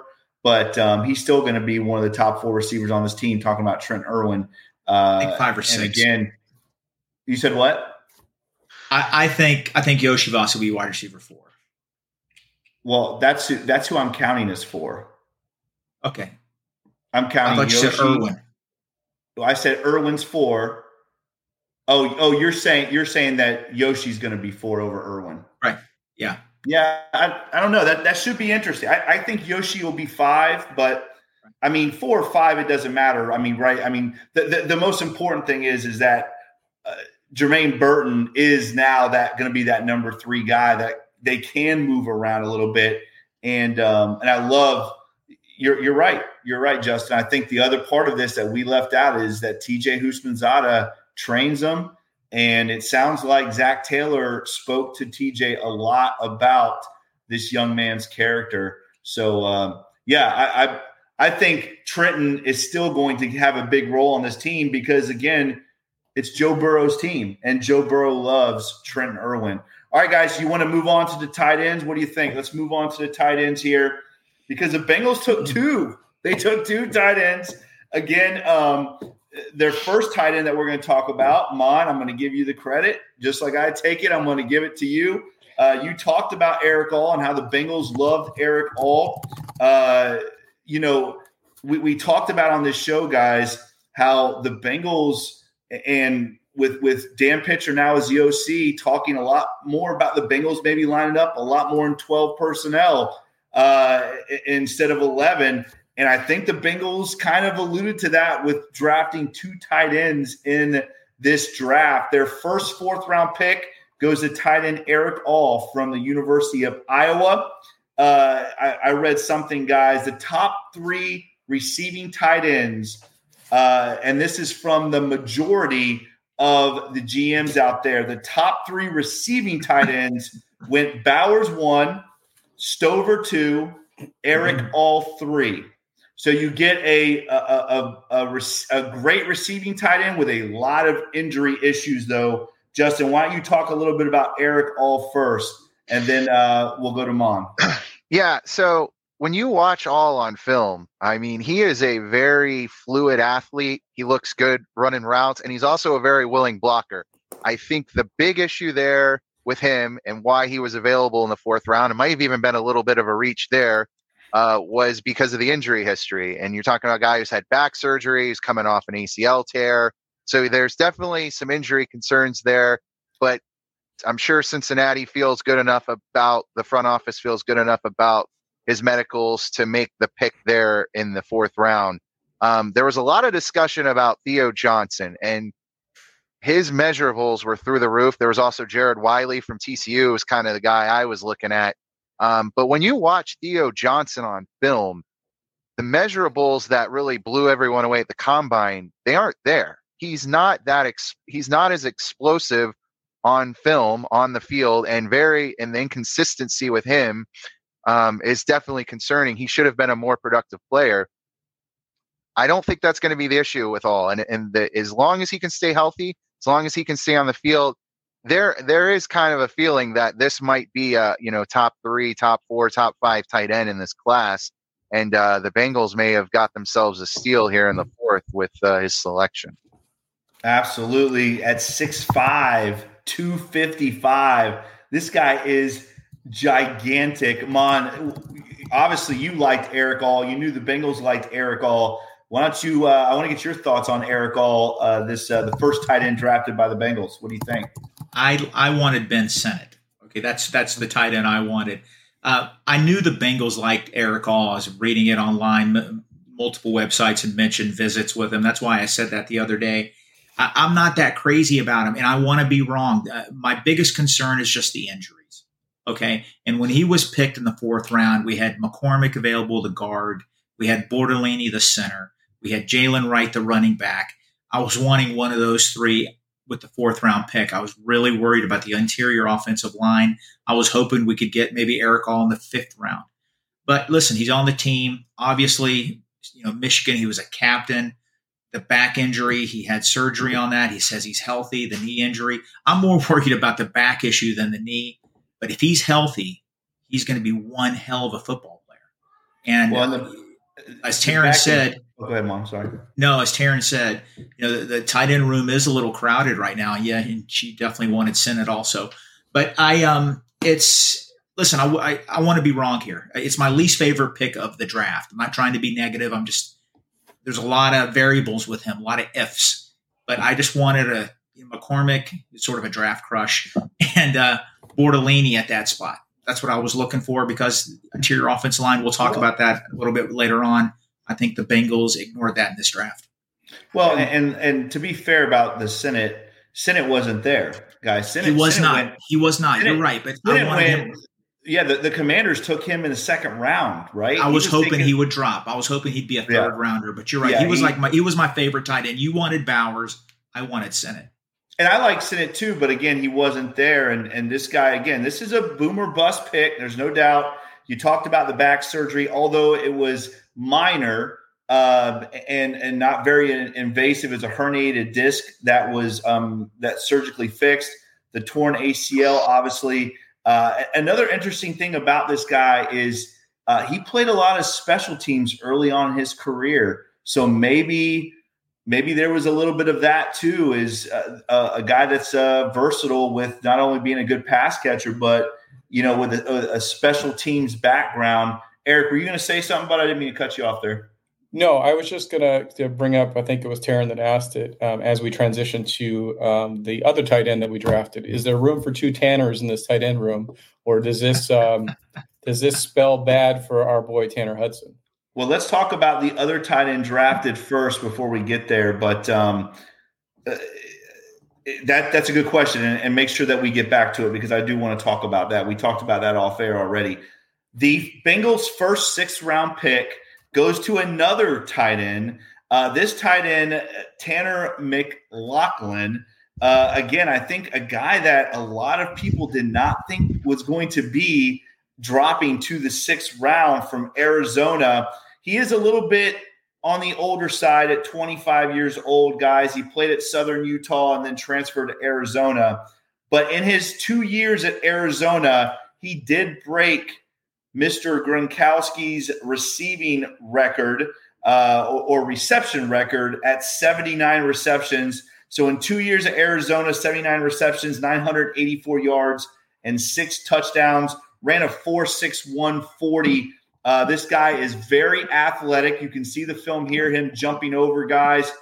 but he's still going to be one of the top 4 receivers on this team. Talking about Trent Irwin, I think 5 or 6. And again, you said what? I think Yoshi Voss will be wide receiver 4. Well, that's who I'm counting as 4. Okay, I'm counting. I thought you said Irwin. I said Irwin's 4. Oh, you're saying that Yoshi's going to be 4 over Irwin, right? Yeah. Yeah, I don't know. That should be interesting. I think Yoshi will be 5, but I mean 4 or 5, it doesn't matter. I mean, right? I mean, the most important thing is that Jermaine Burton is now going to be that number 3 guy that they can move around a little bit, and I love. You're right. You're right, Justin. I think the other part of this that we left out is that TJ Houshmandzadeh trains them. And it sounds like Zach Taylor spoke to TJ a lot about this young man's character. So, I think Trenton is still going to have a big role on this team because, again, it's Joe Burrow's team, and Joe Burrow loves Trenton Irwin. All right, guys, you want to move on to the tight ends? What do you think? Let's move on to the tight ends here because the Bengals took 2. They took 2 tight ends. Again, their first tight end that we're going to talk about, Mon, I'm going to give you the credit. Just like I take it, I'm going to give it to you. You talked about Erick All and how the Bengals loved Erick All. We talked about on this show, guys, how the Bengals and with Dan Pitcher now as the OC talking a lot more about the Bengals maybe lining up a lot more in 12 personnel instead of 11. And I think the Bengals kind of alluded to that with drafting 2 tight ends in this draft. Their first 4th-round pick goes to tight end Erick All from the University of Iowa. I read something, guys. The top 3 receiving tight ends, and this is from the majority of the GMs out there. The top 3 receiving tight ends went Bowers 1, Stover 2, Erick All 3. So you get a great receiving tight end with a lot of injury issues, though. Justin, why don't you talk a little bit about Erick All first, and then we'll go to Mon. Yeah, so when you watch All on film, I mean, he is a very fluid athlete. He looks good running routes, and he's also a very willing blocker. I think the big issue there with him and why he was available in the 4th round, it might have even been a little bit of a reach there, was because of the injury history. And you're talking about a guy who's had back surgery, who's coming off an ACL tear. So there's definitely some injury concerns there. But I'm sure Cincinnati feels good enough about, the front office feels good enough about his medicals to make the pick there in the 4th round. There was a lot of discussion about Theo Johnson, and his measurables were through the roof. There was also Jared Wiley from TCU, who was kind of the guy I was looking at. But when you watch Theo Johnson on film, the measurables that really blew everyone away at the combine, they aren't there. He's not he's not as explosive on film, on the field, and the inconsistency with him is definitely concerning. He should have been a more productive player. I don't think that's going to be the issue with All. As long as he can stay healthy, as long as he can stay on the field, there is kind of a feeling that this might be a top 3, top 4, top 5 tight end in this class, and the Bengals may have got themselves a steal here in the 4th with his selection. Absolutely, at 6'5", 255, this guy is gigantic. Mon, obviously you liked Erick All. You knew the Bengals liked Erick All. Why don't you? I want to get your thoughts on Erick All, the first tight end drafted by the Bengals. What do you think? I wanted Ben Sennett. Okay, that's the tight end I wanted. I knew the Bengals liked Erick All. I was reading it online, multiple websites had mentioned visits with him. That's why I said that the other day. I'm not that crazy about him, and I want to be wrong. My biggest concern is just the injuries. Okay, and when he was picked in the 4th round, we had McCormick available, the guard. We had Bortolini, the center. We had Jalen Wright, the running back. I was wanting one of those 3 with the 4th round pick. I was really worried about the interior offensive line. I was hoping we could get maybe Erick All in the 5th round. But listen, he's on the team. Obviously, Michigan, he was a captain. The back injury, he had surgery on that. He says he's healthy. The knee injury, I'm more worried about the back issue than the knee. But if he's healthy, he's going to be one hell of a football player. And as Taryn said, go ahead, Mom. Sorry. No, as Taryn said, the tight end room is a little crowded right now. Yeah, and she definitely wanted Sennett also. But I want to be wrong here. It's my least favorite pick of the draft. I'm not trying to be negative. There's a lot of variables with him, a lot of ifs. But I just wanted McCormick, sort of a draft crush, and Bortolini at that spot. That's what I was looking for because interior offensive line, we'll talk about that a little bit later on. I think the Bengals ignored that in this draft. Well, and to be fair about the Sennett wasn't there, guys. He was not. You're right, but I wanted him. Yeah, the Commanders took him in the second round, right? I was hoping he would drop. I was hoping he'd be a third rounder, but you're right. Yeah, he was my favorite tight end. You wanted Bowers. I wanted Sennett. And I like Sennett too, but again, he wasn't there. And this guy, again, this is a boomer bust pick. There's no doubt. You talked about the back surgery, although it was minor and not very invasive. It's a herniated disc that was that surgically fixed. The torn ACL, obviously. Another interesting thing about this guy is he played a lot of special teams early on in his career. So maybe there was a little bit of that too, is a guy that's versatile with not only being a good pass catcher, but, with a special teams background. Eric, were you going to say something, but I didn't mean to cut you off there. No, I was just going to bring up, I think it was Taryn that asked it, as we transition to the other tight end that we drafted. Is there room for two Tanners in this tight end room, or does this spell bad for our boy Tanner Hudson? Well, let's talk about the other tight end drafted first before we get there. But that's a good question, and make sure that we get back to it because I do want to talk about that. We talked about that off air already. The Bengals' first 6th-round pick goes to another tight end. This tight end, Tanner McLaughlin, again, I think a guy that a lot of people did not think was going to be dropping to the 6th round from Arizona. He is a little bit on the older side at 25 years old, guys. He played at Southern Utah and then transferred to Arizona. But in his 2 years at Arizona, he did break Mr. Gronkowski's receiving record or reception record at 79 receptions. So in 2 years at Arizona, 79 receptions, 984 yards, and 6 touchdowns. Ran a 4.61 40. This guy is very athletic. You can see the film here, him jumping over guys.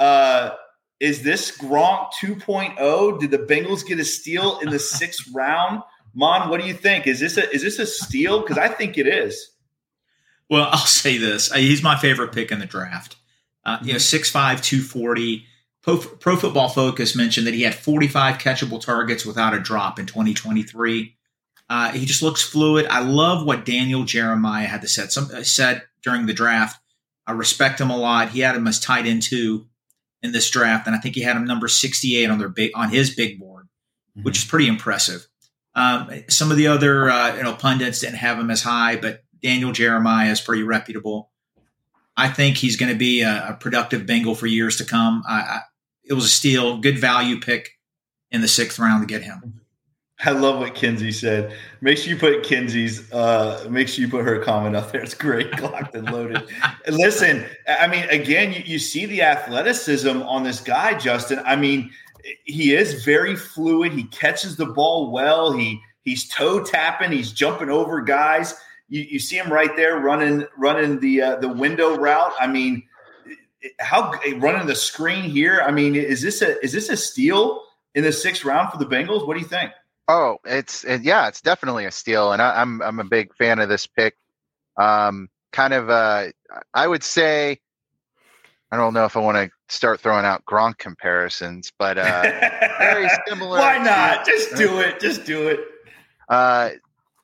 Is this Gronk 2.0? Did the Bengals get a steal in the 6th round? Mon, what do you think? Is this a steal? Because I think it is. Well, I'll say this. He's my favorite pick in the draft. 6'5", 240. Pro Football Focus mentioned that he had 45 catchable targets without a drop in 2023. He just looks fluid. I love what Daniel Jeremiah had to said during the draft. I respect him a lot. He had him as tight end 2 in this draft, and I think he had him number 68 on his big board, which is pretty impressive. Some of the other pundits didn't have him as high, but Daniel Jeremiah is pretty reputable. I think he's going to be a productive Bengal for years to come. It was a steal, good value pick in the 6th round to get him. I love what Kinsey said. Make sure you put her comment up there. It's great, locked and loaded. Listen, I mean, again, you see the athleticism on this guy, Justin. I mean, he is very fluid. He catches the ball well. He's toe tapping. He's jumping over guys. You see him right there running the window route. I mean, running the screen here. I mean, is this a steal in the 6th round for the Bengals? What do you think? Oh, it's definitely a steal, and I'm a big fan of this pick. I would say, I don't know if I want to start throwing out Gronk comparisons, but very similar. Why not? Just do it. Just do it. I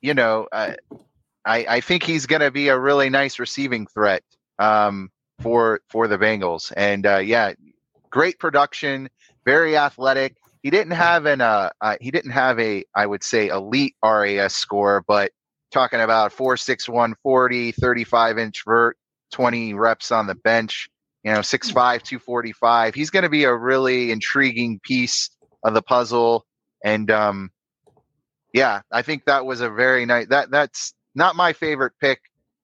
think he's going to be a really nice receiving threat for the Bengals, and great production, very athletic. He didn't have a I would say elite RAS score, but talking about 4.61 40, 35-inch vert, 20 reps on the bench, 6'5", 245. He's going to be a really intriguing piece of the puzzle. And I think that was a very nice, that's not my favorite pick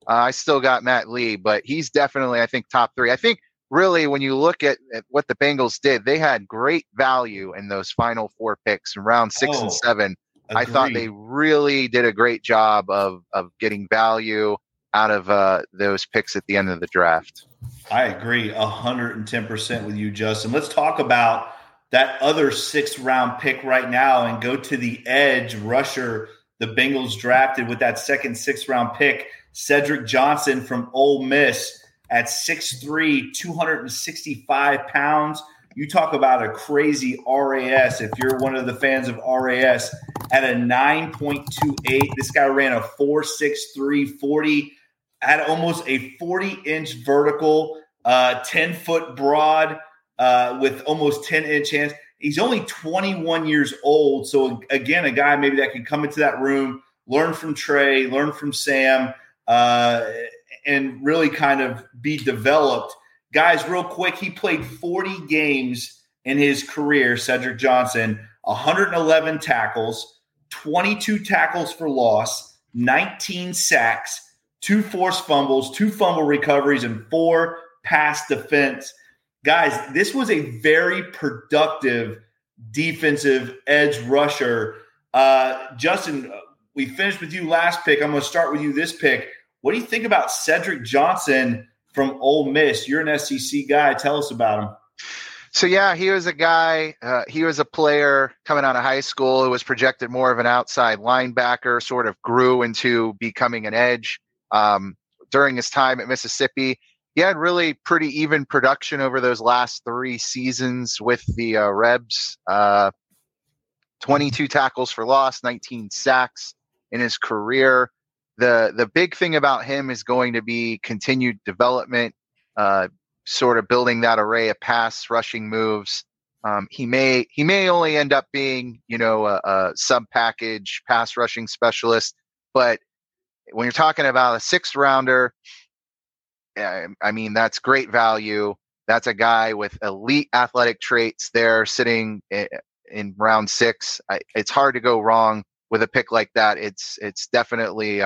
I still got Matt Lee, but he's definitely, I think, top 3. I think really when you look at what the Bengals did, they had great value in those final 4 picks in round 6 and 7. Agreed. I thought they really did a great job of getting value out of those picks at the end of the draft. I agree 110% with you, Justin. Let's talk about that other 6th round pick right now and go to the edge rusher the Bengals drafted with that second 6th round pick, Cedric Johnson from Ole Miss at 6'3", 265 pounds. You talk about a crazy RAS. If you're one of the fans of RAS, at a 9.28, this guy ran a 4.63 40, had almost a 40-inch vertical, 10-foot broad with almost 10-inch hands. He's only 21 years old. So, again, a guy maybe that can come into that room, learn from Trey, learn from Sam, and really kind of be developed. Guys, real quick, he played 40 games in his career, Cedric Johnson, 111 tackles, 22 tackles for loss, 19 sacks, 2 forced fumbles, 2 fumble recoveries, and 4 pass defense. Guys, this was a very productive defensive edge rusher. Justin, we finished with you last pick. I'm going to start with you this pick. What do you think about Cedric Johnson from Ole Miss? You're an SEC guy. Tell us about him. So, yeah, he was a guy, he was a player coming out of high school who was projected more of an outside linebacker, sort of grew into becoming an edge. During his time at Mississippi, he had really pretty even production over those last 3 seasons with the Rebs. 22 tackles for loss, 19 sacks in his career. The big thing about him is going to be continued development, sort of building that array of pass rushing moves. He may only end up being, a sub package pass rushing specialist, but when you're talking about a 6th rounder, I mean, that's great value. That's a guy with elite athletic traits there sitting in round 6. It's hard to go wrong with a pick like that. It's definitely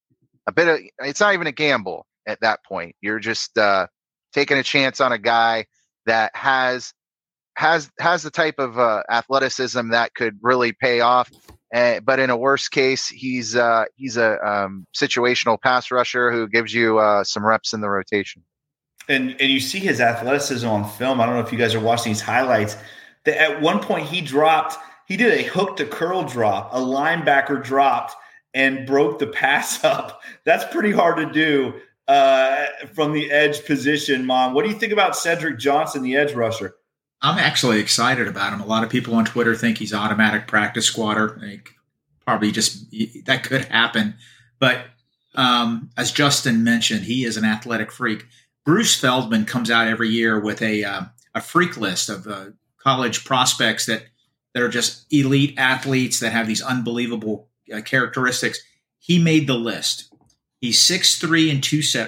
it's not even a gamble at that point. You're just taking a chance on a guy that has the type of athleticism that could really pay off. But in a worst case, he's a situational pass rusher who gives you some reps in the rotation. And you see his athleticism on film. I don't know if you guys are watching these highlights. That at one point he did a hook to curl drop, a linebacker dropped and broke the pass up. That's pretty hard to do from the edge position, Mom. What do you think about Cedric Johnson, the edge rusher? I'm actually excited about him. A lot of people on Twitter think he's automatic practice squatter. Probably just that could happen. But as Justin mentioned, he is an athletic freak. Bruce Feldman comes out every year with a freak list of college prospects that are just elite athletes that have these unbelievable characteristics. He made the list. He's 6'3",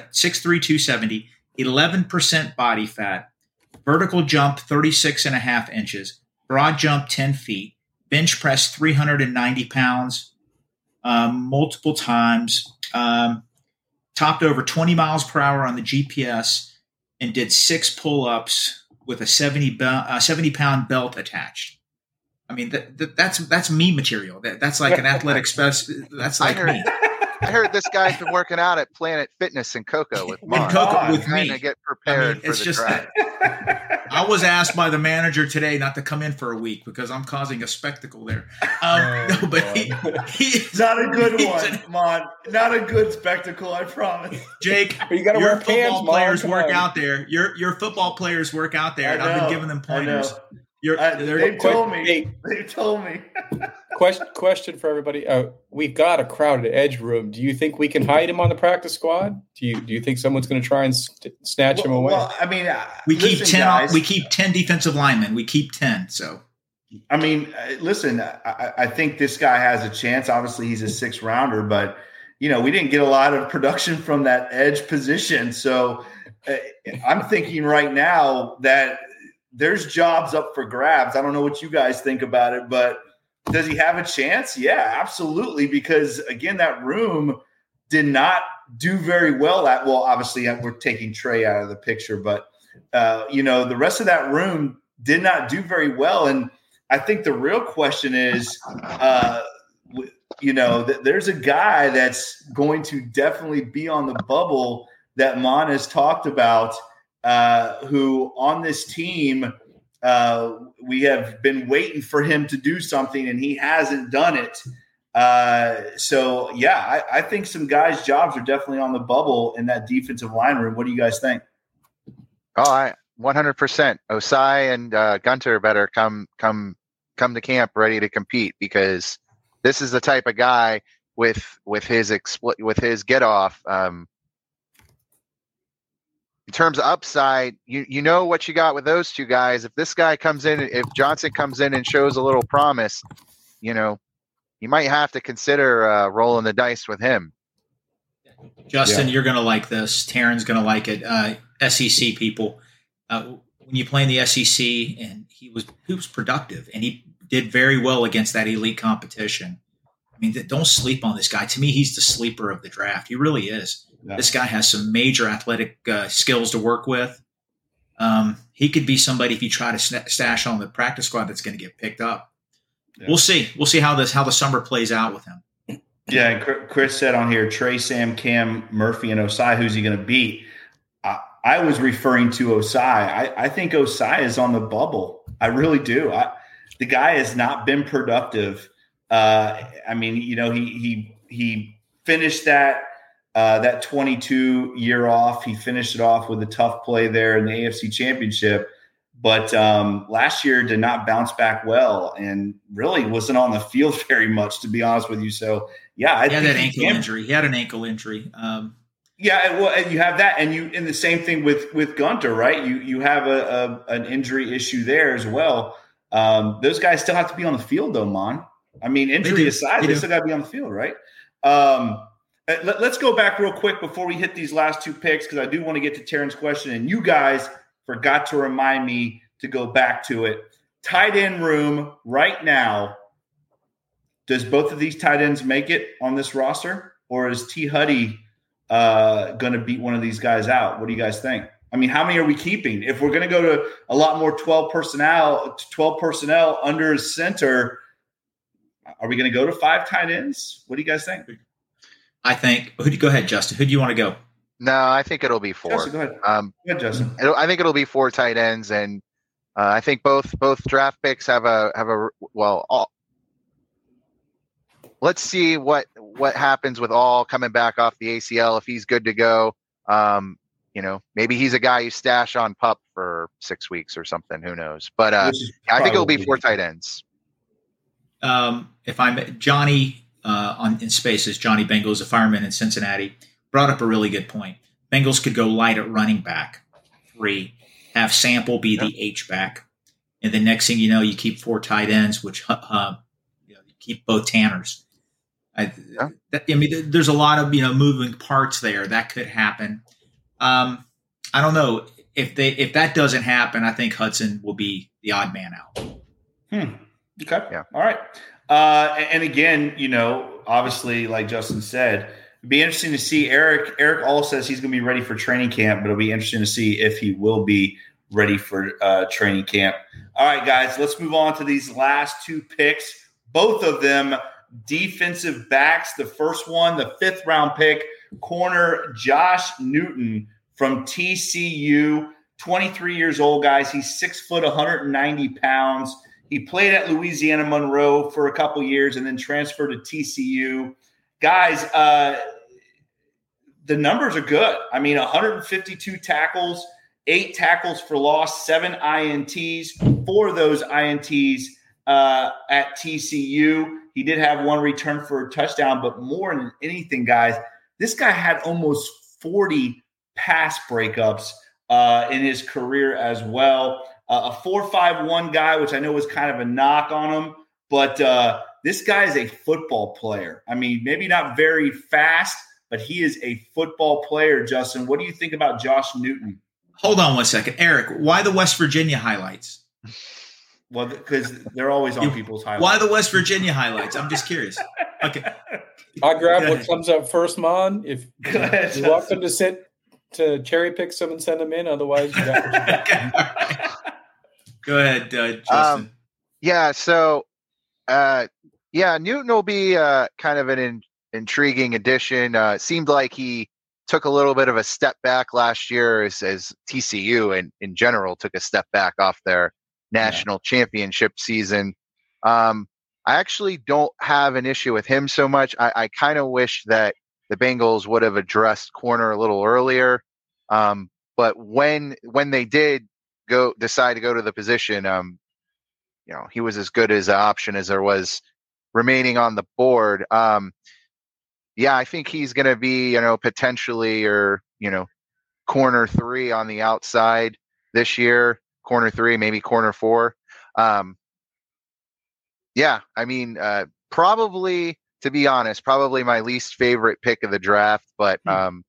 270, 11% body fat. Vertical jump, 36.5 inches. Broad jump, 10 feet. Bench press, 390 pounds multiple times. Topped over 20 miles per hour on the GPS and did 6 pull-ups with a 70-pound belt attached. I mean, that's me material. That's like an athletic that's like me. I heard this guy's been working out at Planet Fitness in Cocoa with Mark. With me. To get prepared for the draft. I was asked by the manager today not to come in for a week because I'm causing a spectacle there. No, but he's not a good one, Mon. Not a good spectacle, I promise. Jake, you gotta your wear pants, football players work out there. Your football players work out there, and I've been giving them pointers. They told me. They told me. Question for everybody. We've got a crowded edge room. Do you think we can hide him on the practice squad? Do you think someone's going to try and snatch him away? Well, I mean, we keep 10. Guys, we keep 10 defensive linemen. We keep 10. So, I mean, listen. I think this guy has a chance. Obviously, he's a 6th rounder, but we didn't get a lot of production from that edge position. So, I'm thinking right now that there's jobs up for grabs. I don't know what you guys think about it, but does he have a chance? Yeah, absolutely. Because again, that room did not do very well at. Well, obviously, we're taking Trey out of the picture, but the rest of that room did not do very well. And I think the real question is, there's a guy that's going to definitely be on the bubble that Mon has talked about, who on this team, we have been waiting for him to do something, and he hasn't done it. I think some guys' jobs are definitely on the bubble in that defensive line room. What do you guys think? Oh, 100%. Osai and Gunter better come to camp ready to compete, because this is the type of guy with his get off. In terms of upside, you know what you got with those two guys. If this guy comes in, if Johnson comes in and shows a little promise, you might have to consider rolling the dice with him. Justin, you're going to like this. Taryn's going to like it. SEC people, when you play in the SEC, and he was productive, and he did very well against that elite competition. I mean, don't sleep on this guy. To me, he's the sleeper of the draft. He really is. Yeah. This guy has some major athletic skills to work with. He could be somebody, if you try to stash on the practice squad, that's going to get picked up. Yeah. We'll see. We'll see how the summer plays out with him. Yeah, and Chris said on here, Trey, Sam, Cam, Murphy, and Osai, who's he going to beat? I was referring to Osai. I think Osai is on the bubble. I really do. The guy has not been productive. He finished that 22 year off. He finished it off with a tough play there in the AFC Championship. But last year did not bounce back well, and really wasn't on the field very much, to be honest with you. So, yeah, he had that ankle injury. He had an ankle injury. And you have that, and the same thing with Gunter, right? You have an injury issue there as well. Those guys still have to be on the field, though, Mon. I mean, injury aside, they still got to be on the field, right? Let's go back real quick before we hit these last two picks, because I do want to get to Taryn's question, and you guys forgot to remind me to go back to it. Tight end room right now. Does both of these tight ends make it on this roster, or is T. Huddy going to beat one of these guys out? What do you guys think? I mean, how many are we keeping? If we're going to go to a lot more 12 personnel under center, are we going to go to 5 tight ends? What do you guys think? I think. Go ahead, Justin. Who do you want to go? No, I think it'll be 4. Justin, go ahead. Go ahead, Justin. I think it'll be 4 tight ends, and I think both draft picks have let's see what happens with All coming back off the ACL. If he's good to go, maybe he's a guy you stash on PUP for 6 weeks or something. Who knows? But I think it'll be 4 tight ends. If I'm Johnny in Spaces, Johnny Bengals, a fireman in Cincinnati, brought up a really good point. Bengals could go light at running back 3, have Sample be the H-back, and the next thing you know, you keep 4 tight ends, which you keep both Tanners. There's a lot of moving parts there that could happen. I don't know if that doesn't happen. I think Hudson will be the odd man out. Okay. Yeah. All right. And again, obviously, like Justin said, it'd be interesting to see Eric. Eric All says he's going to be ready for training camp, but it'll be interesting to see if he will be ready for training camp. All right, guys, let's move on to these last 2 picks. Both of them defensive backs. The first one, the 5th round pick, corner Josh Newton from TCU, 23 years old, guys. He's 6 foot, 190 pounds. He played at Louisiana Monroe for a couple years and then transferred to TCU. Guys, the numbers are good. I mean, 152 tackles, 8 tackles for loss, 7 INTs. 4 of those INTs at TCU. He did have 1 return for a touchdown, but more than anything, guys, this guy had almost 40 pass breakups in his career as well. A 4.51 guy, which I know was kind of a knock on him, but this guy is a football player. I mean, maybe not very fast, but he is a football player. Justin, what do you think about Josh Newton? Hold on one second. Eric, why the West Virginia highlights? Well, because they're always on people's highlights. Why the West Virginia highlights? I'm just curious. Okay. I'll grab what comes up first, Mon. If you're welcome to cherry pick some and send them in. Otherwise, you got what you got. Okay. Right. Go ahead, Justin. Newton will be kind of an intriguing addition. It seemed like he took a little bit of a step back last year as TCU and in general took a step back off their national championship season. I actually don't have an issue with him so much. I kind of wish that the Bengals would have addressed corner a little earlier. But when they did decide to go to the position, he was as good as an option as there was remaining on the board. I think he's going to be, potentially corner 3 on the outside this year, corner 3, maybe corner 4. Probably, to be honest, probably my least favorite pick of the draft. But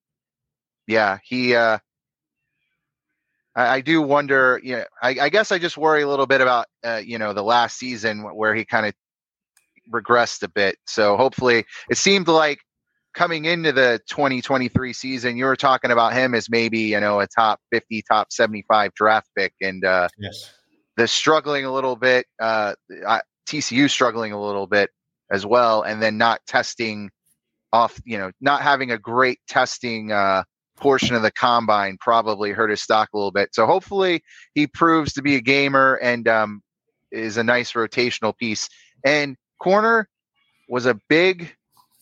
I do wonder. I guess I just worry a little bit about the last season where he kind of regressed a bit. So hopefully, it seemed like coming into the 2023 season, you were talking about him as maybe a top 50, top 75 draft pick, and yes, the struggling a little bit. TCU struggling a little bit as well, and then not testing off. Not having a great testing portion of the combine probably hurt his stock a little bit. So hopefully he proves to be a gamer and is a nice rotational piece. And corner was a bigger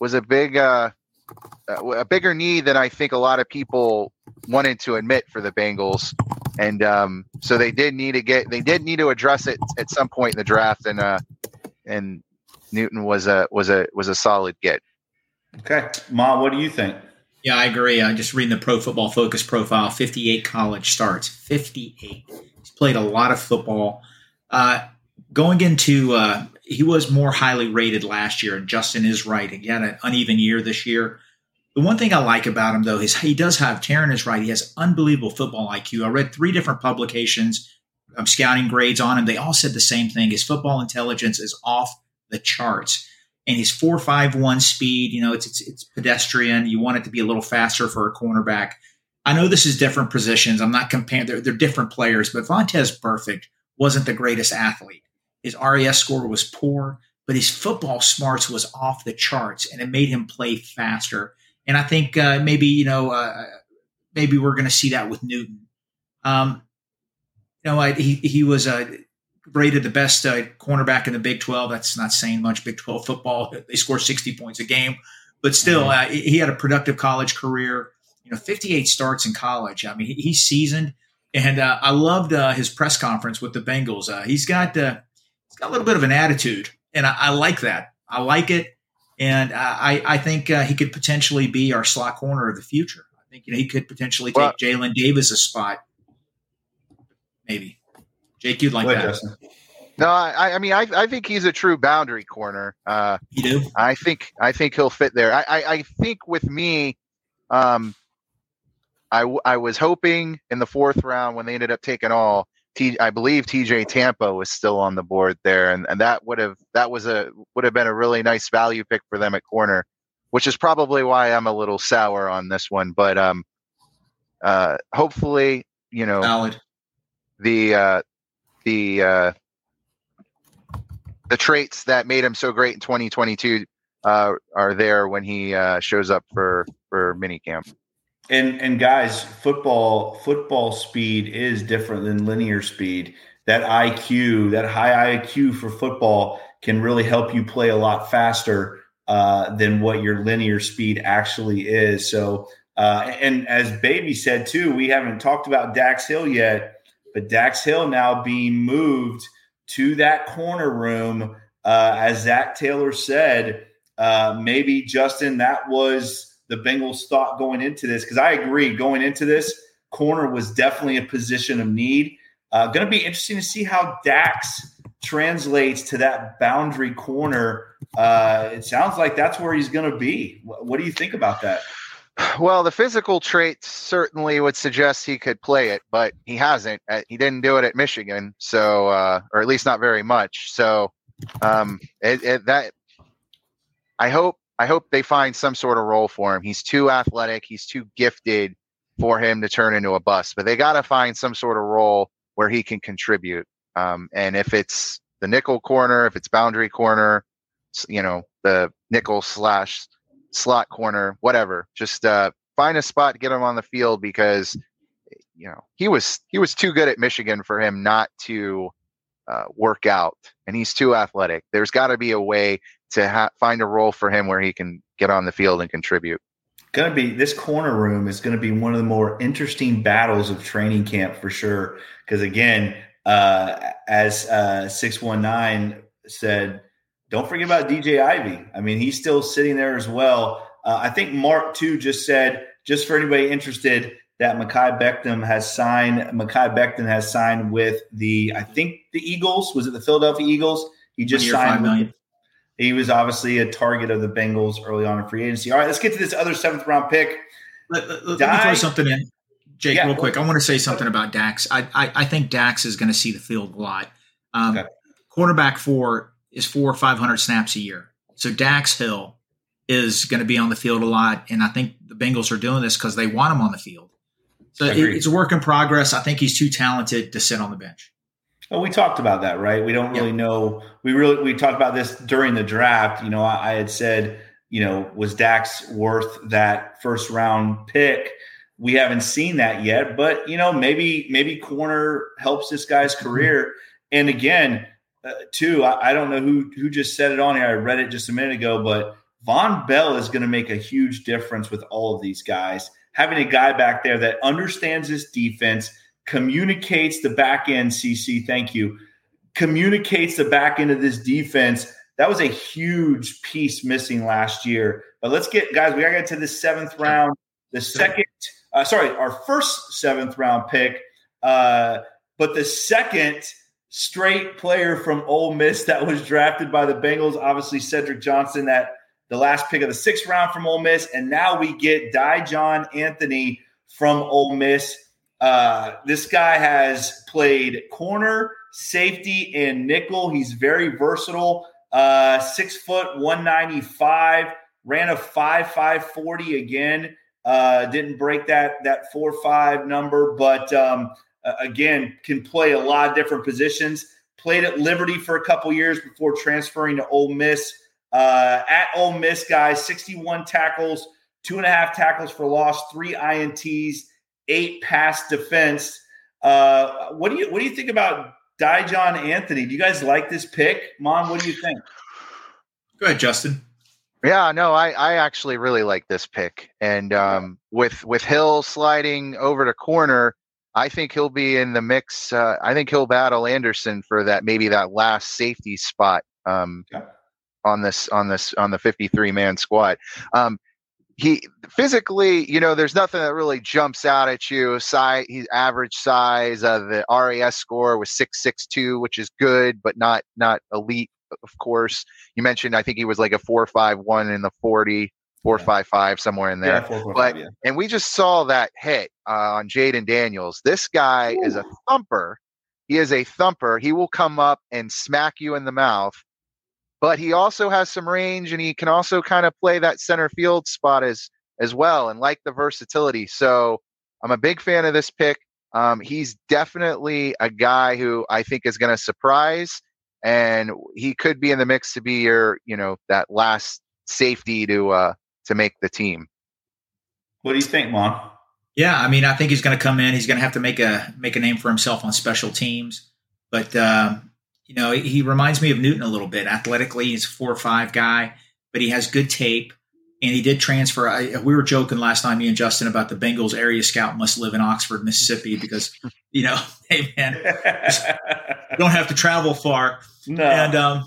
need than I think a lot of people wanted to admit for the Bengals. And so they did need to address it at some point in the draft. And Newton was a solid get. Okay. Ma, what do you think? Yeah, I agree. I just reading the Pro Football Focus profile, 58 college starts, 58. He's played a lot of football. Going into he was more highly rated last year, and Justin is right. He had an uneven year this year. The one thing I like about him, though, is he does have, Taryn is right, he has unbelievable football IQ. I read 3 different publications of scouting grades on him. They all said the same thing. His football intelligence is off the charts. And his 4.51 speed, it's pedestrian. You want it to be a little faster for a cornerback. I know this is different positions. I'm not comparing. They're different players. But Vontaze Burfict wasn't the greatest athlete. His RAS score was poor, but his football smarts was off the charts, and it made him play faster. And I think maybe we're going to see that with Newton. He was rated the best cornerback in the Big 12. That's not saying much. Big 12 football, they score 60 points a game, but still, he had a productive college career. 58 starts in college. I mean, he's seasoned, and I loved his press conference with the Bengals. He's got a little bit of an attitude, and I like that. I like it, and I think he could potentially be our slot corner of the future. I think he could potentially take Jalen Davis' spot, maybe. Jake, you'd like that? Justin. No, I think he's a true boundary corner. You do? I think he'll fit there. I think with me, I was hoping in the 4th round when they ended up taking I believe TJ Tampa was still on the board there, and that would have been a really nice value pick for them at corner, which is probably why I'm a little sour on this one. But hopefully, valid. The traits that made him so great in 2022 are there when he shows up for minicamp. And guys, football speed is different than linear speed. That IQ, that high IQ for football can really help you play a lot faster than what your linear speed actually is. So, and as Baby said too, we haven't talked about Dax Hill yet. But Dax Hill now being moved to that corner room, as Zach Taylor said, maybe, Justin, that was the Bengals' thought going into this. Because I agree, going into this, corner was definitely a position of need. Going to be interesting to see how Dax translates to that boundary corner. It sounds like that's where he's going to be. What do you think about that? Well, the physical traits certainly would suggest he could play it, but he hasn't. He didn't do it at Michigan, so or at least not very much. So that I hope they find some sort of role for him. He's too athletic. He's too gifted for him to turn into a bust. But they got to find some sort of role where he can contribute. And if it's the nickel corner, if it's boundary corner, the nickel / slot corner, whatever, just find a spot to get him on the field, because he was too good at Michigan for him not to work out, and he's too athletic. There's got to be a way to find a role for him where he can get on the field and contribute. This corner room is going to be one of the more interesting battles of training camp for sure, because again, as 619 said, don't forget about DJ Ivey. I mean, he's still sitting there as well. I think Mark, too, just said, just for anybody interested, that Mekhi Becton has signed with the Eagles. Was it the Philadelphia Eagles? He just signed. $5 million. He was obviously a target of the Bengals early on in free agency. All right, let's get to this other 7th-round pick. Let me throw something in, Jake, real quick. I want to say something about Dax. I think Dax is going to see the field a lot. Quarterback 4 is 400 or 500 snaps a year. So Dax Hill is going to be on the field a lot, and I think the Bengals are doing this because they want him on the field. So it's a work in progress. I think he's too talented to sit on the bench. Well, we talked about that, right? We don't really know. We talked about this during the draft. I had said, was Dax worth that first-round pick? We haven't seen that yet, but maybe corner helps this guy's career. And again, too, I don't know who just said it on here. I read it just a minute ago, but Von Bell is going to make a huge difference with all of these guys. Having a guy back there that understands this defense, communicates the back end, CC, thank you, communicates the back end of this defense. That was a huge piece missing last year. But let's get, guys, we got to get to the 7th round. Our first 7th round pick, but the second straight player from Ole Miss that was drafted by the Bengals, obviously Cedric Johnson, that the last pick of the 6th round from Ole Miss. And now we get Dijon Anthony from Ole Miss. This guy has played corner, safety, and nickel. He's very versatile. 6 foot, 195, ran a 5.5 40 again. Didn't break that 4.5 number, but again, can play a lot of different positions. Played at Liberty for a couple years before transferring to Ole Miss. At Ole Miss, guys, 61 tackles, 2.5 tackles for loss, 3 INTs, 8 pass defense. What do you think about Dijon Anthony? Do you guys like this pick? Mon, what do you think? Go ahead, Justin. Yeah, no, I actually really like this pick. And with Hill sliding over to corner, I think he'll be in the mix. I think he'll battle Anderson for that last safety spot on the 53-man squad. He physically, there's nothing that really jumps out at you. He's average size. The RAS score was 6.62, which is good, but not elite. Of course, you mentioned, I think he was like a 4.51 in the 40, 4.55, somewhere in there. Yeah, and we just saw that hit on Jaden Daniels. This guy is a thumper. He is a thumper. He will come up and smack you in the mouth, but he also has some range, and he can also kind of play that center field spot as well, and like the versatility. So I'm a big fan of this pick. He's definitely a guy who I think is going to surprise. And he could be in the mix to be your, that last safety to make the team. What do you think, Mon? Yeah, I mean, I think he's going to come in. He's going to have to make a name for himself on special teams. But he reminds me of Newton a little bit. Athletically, he's a 4.5 guy, but he has good tape. And he did transfer. We were joking last time, me and Justin, about the Bengals area scout must live in Oxford, Mississippi, because, hey, man, you don't have to travel far. No. And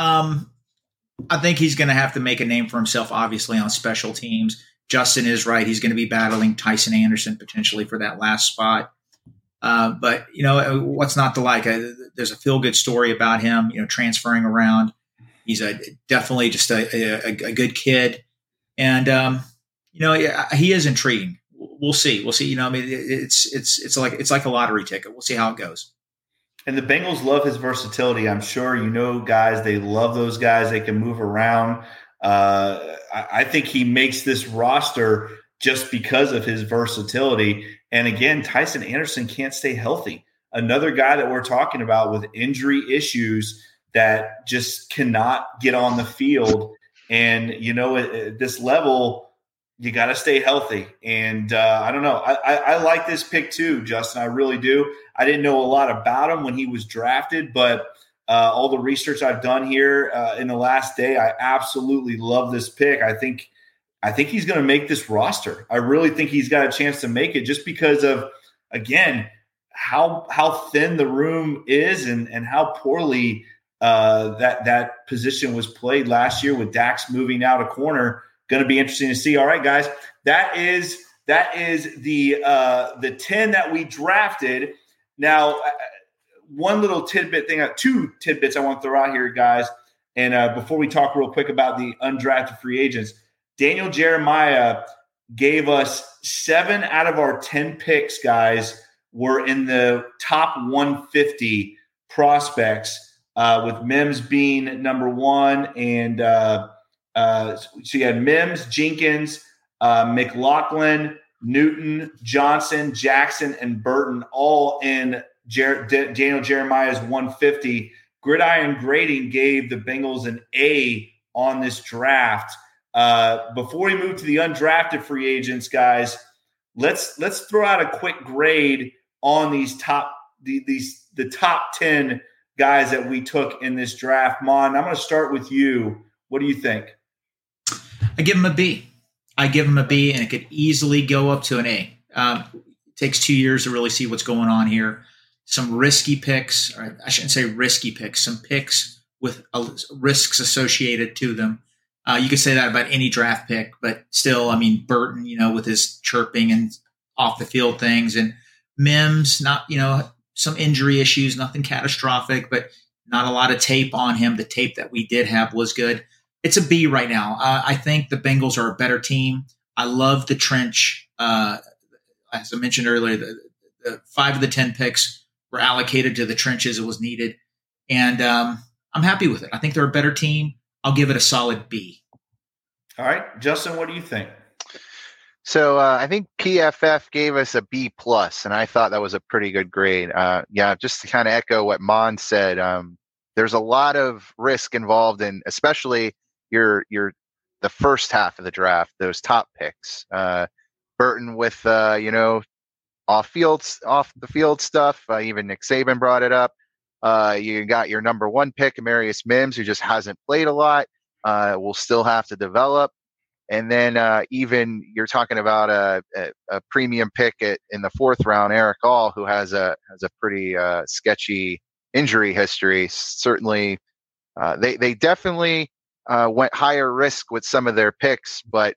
I think he's going to have to make a name for himself, obviously, on special teams. Justin is right. He's going to be battling Tyson Anderson potentially for that last spot. But, what's not to like? There's a feel-good story about him, transferring around. He's definitely just a good kid. And Yeah, he is intriguing. We'll see. We'll see. I mean, it's like a lottery ticket. We'll see how it goes. And the Bengals love his versatility. I'm sure guys. They love those guys. They can move around. I think he makes this roster just because of his versatility. And again, Tycen Anderson can't stay healthy. Another guy that we're talking about with injury issues that just cannot get on the field. And, at this level, you got to stay healthy. And I don't know. I like this pick too, Justin. I really do. I didn't know a lot about him when he was drafted, but all the research I've done here in the last day, I absolutely love this pick. I think he's going to make this roster. I really think he's got a chance to make it just because of, again, how thin the room is and how poorly that position was played last year with Dax moving out a corner. Going to be interesting to see. All right, guys, that is the 10 that we drafted. Now, one little tidbit thing, two tidbits I want to throw out here, guys. And before we talk real quick about the undrafted free agents, Daniel Jeremiah gave us 7 out of our 10 picks, guys, were in the top 150 prospects, with Mims being number 1. And so you had Mims, Jenkins, McLaughlin, Newton, Johnson, Jackson, and Burton all in Daniel Jeremiah's 150. Gridiron Grading gave the Bengals an A on this draft. Before we move to the undrafted free agents, guys, let's throw out a quick grade on the top 10 guys that we took in this draft. Mon, I'm going to start with you. What do you think? I give him a B. And it could easily go up to an A. It takes 2 years to really see what's going on here. Some risky picks, or I shouldn't say risky picks, some picks with risks associated to them. You could say that about any draft pick, but still, I mean, Burton, with his chirping and off the field things, and Mims, not, some injury issues, nothing catastrophic, but not a lot of tape on him. The tape that we did have was good. It's a B right now. I think the Bengals are a better team. I love the trench. As I mentioned earlier, the 5 of the 10 picks were allocated to the trenches. It was needed. And I'm happy with it. I think they're a better team. I'll give it a solid B. All right. Justin, what do you think? So I think PFF gave us a B+, and I thought that was a pretty good grade. Just to kind of echo what Mon said, there's a lot of risk involved in, especially the first half of the draft, those top picks. Burton with off the field stuff. Even Nick Saban brought it up. You got your number 1 pick, Amarius Mims, who just hasn't played a lot. Will still have to develop. And then even you're talking about a premium pick in the 4th round, Eric All, who has a pretty sketchy injury history. Certainly, they definitely went higher risk with some of their picks, but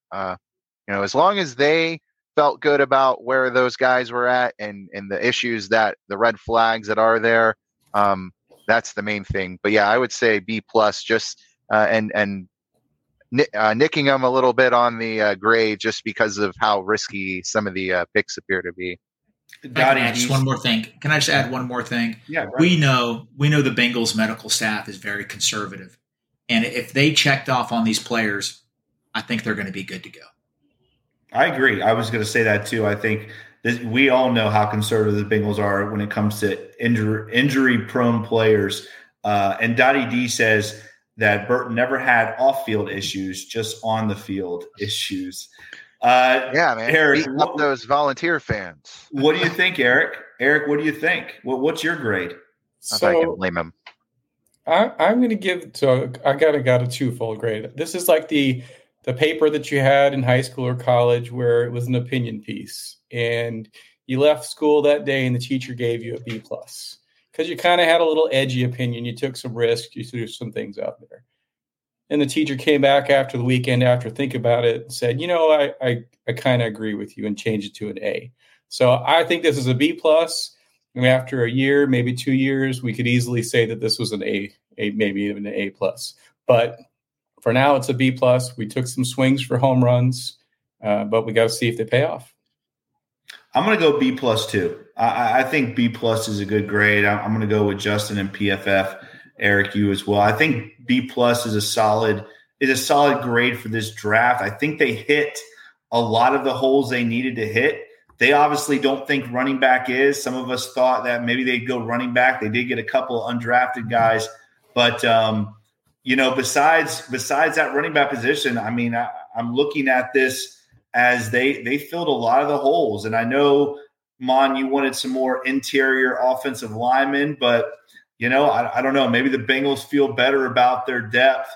as long as they felt good about where those guys were at and the issues that the red flags that are there, that's the main thing. But yeah, I would say B+, just and nicking them a little bit on the grade just because of how risky some of the picks appear to be. Can I add just one more thing? Can I just add one more thing? Yeah, right. We know the Bengals medical staff is very conservative. And if they checked off on these players, I think they're going to be good to go. I agree. I was going to say that too. I think we all know how conservative the Bengals are when it comes to injury-prone players. And Dottie D says that Burton never had off-field issues, just on-the-field issues. Yeah, man. Eric, beating up those Volunteer fans. What do you think, Eric? Eric, what do you think? What's your grade? I think I can blame him. I'm going to give. So I got a twofold grade. This is like the paper that you had in high school or college where it was an opinion piece, and you left school that day, and the teacher gave you a B+ because you kind of had a little edgy opinion. You took some risk. You threw some things out there. And the teacher came back after the weekend after thinking about it and said, I kind of agree with you, and changed it to an A. So I think this is a B+. And after a year, maybe 2 years, we could easily say that this was an A, maybe even an A+. But for now, it's a B+. We took some swings for home runs. but we got to see if they pay off. I'm going to go B plus too. I think B plus is a good grade. I'm going to go with Justin and PFF. Eric, you as well. I think B plus is a solid grade for this draft. I think they hit a lot of the holes they needed to hit. They obviously don't think running back is. Some of us thought that maybe they'd go running back. They did get a couple of undrafted guys, but besides that running back position, I mean, I'm looking at this as they filled a lot of the holes. And I know, Mon, you wanted some more interior offensive linemen, but I don't know. Maybe the Bengals feel better about their depth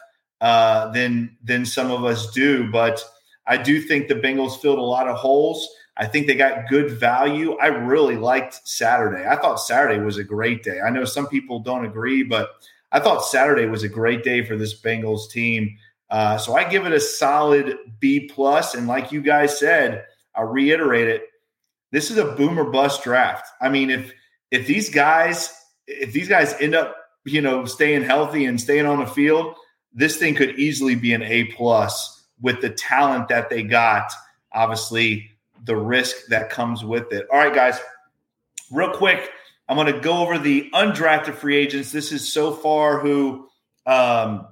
than some of us do. But I do think the Bengals filled a lot of holes. I think they got good value. I really liked Saturday. I thought Saturday was a great day. I know some people don't agree, but I thought Saturday was a great day for this Bengals team. So I give it a solid B plus. And like you guys said, I'll reiterate it. This is a boom or bust draft. I mean, if these guys end up, staying healthy and staying on the field, this thing could easily be an A plus with the talent that they got. Obviously, the risk that comes with it. All right, guys, real quick, I'm going to go over the undrafted free agents. This is so far who I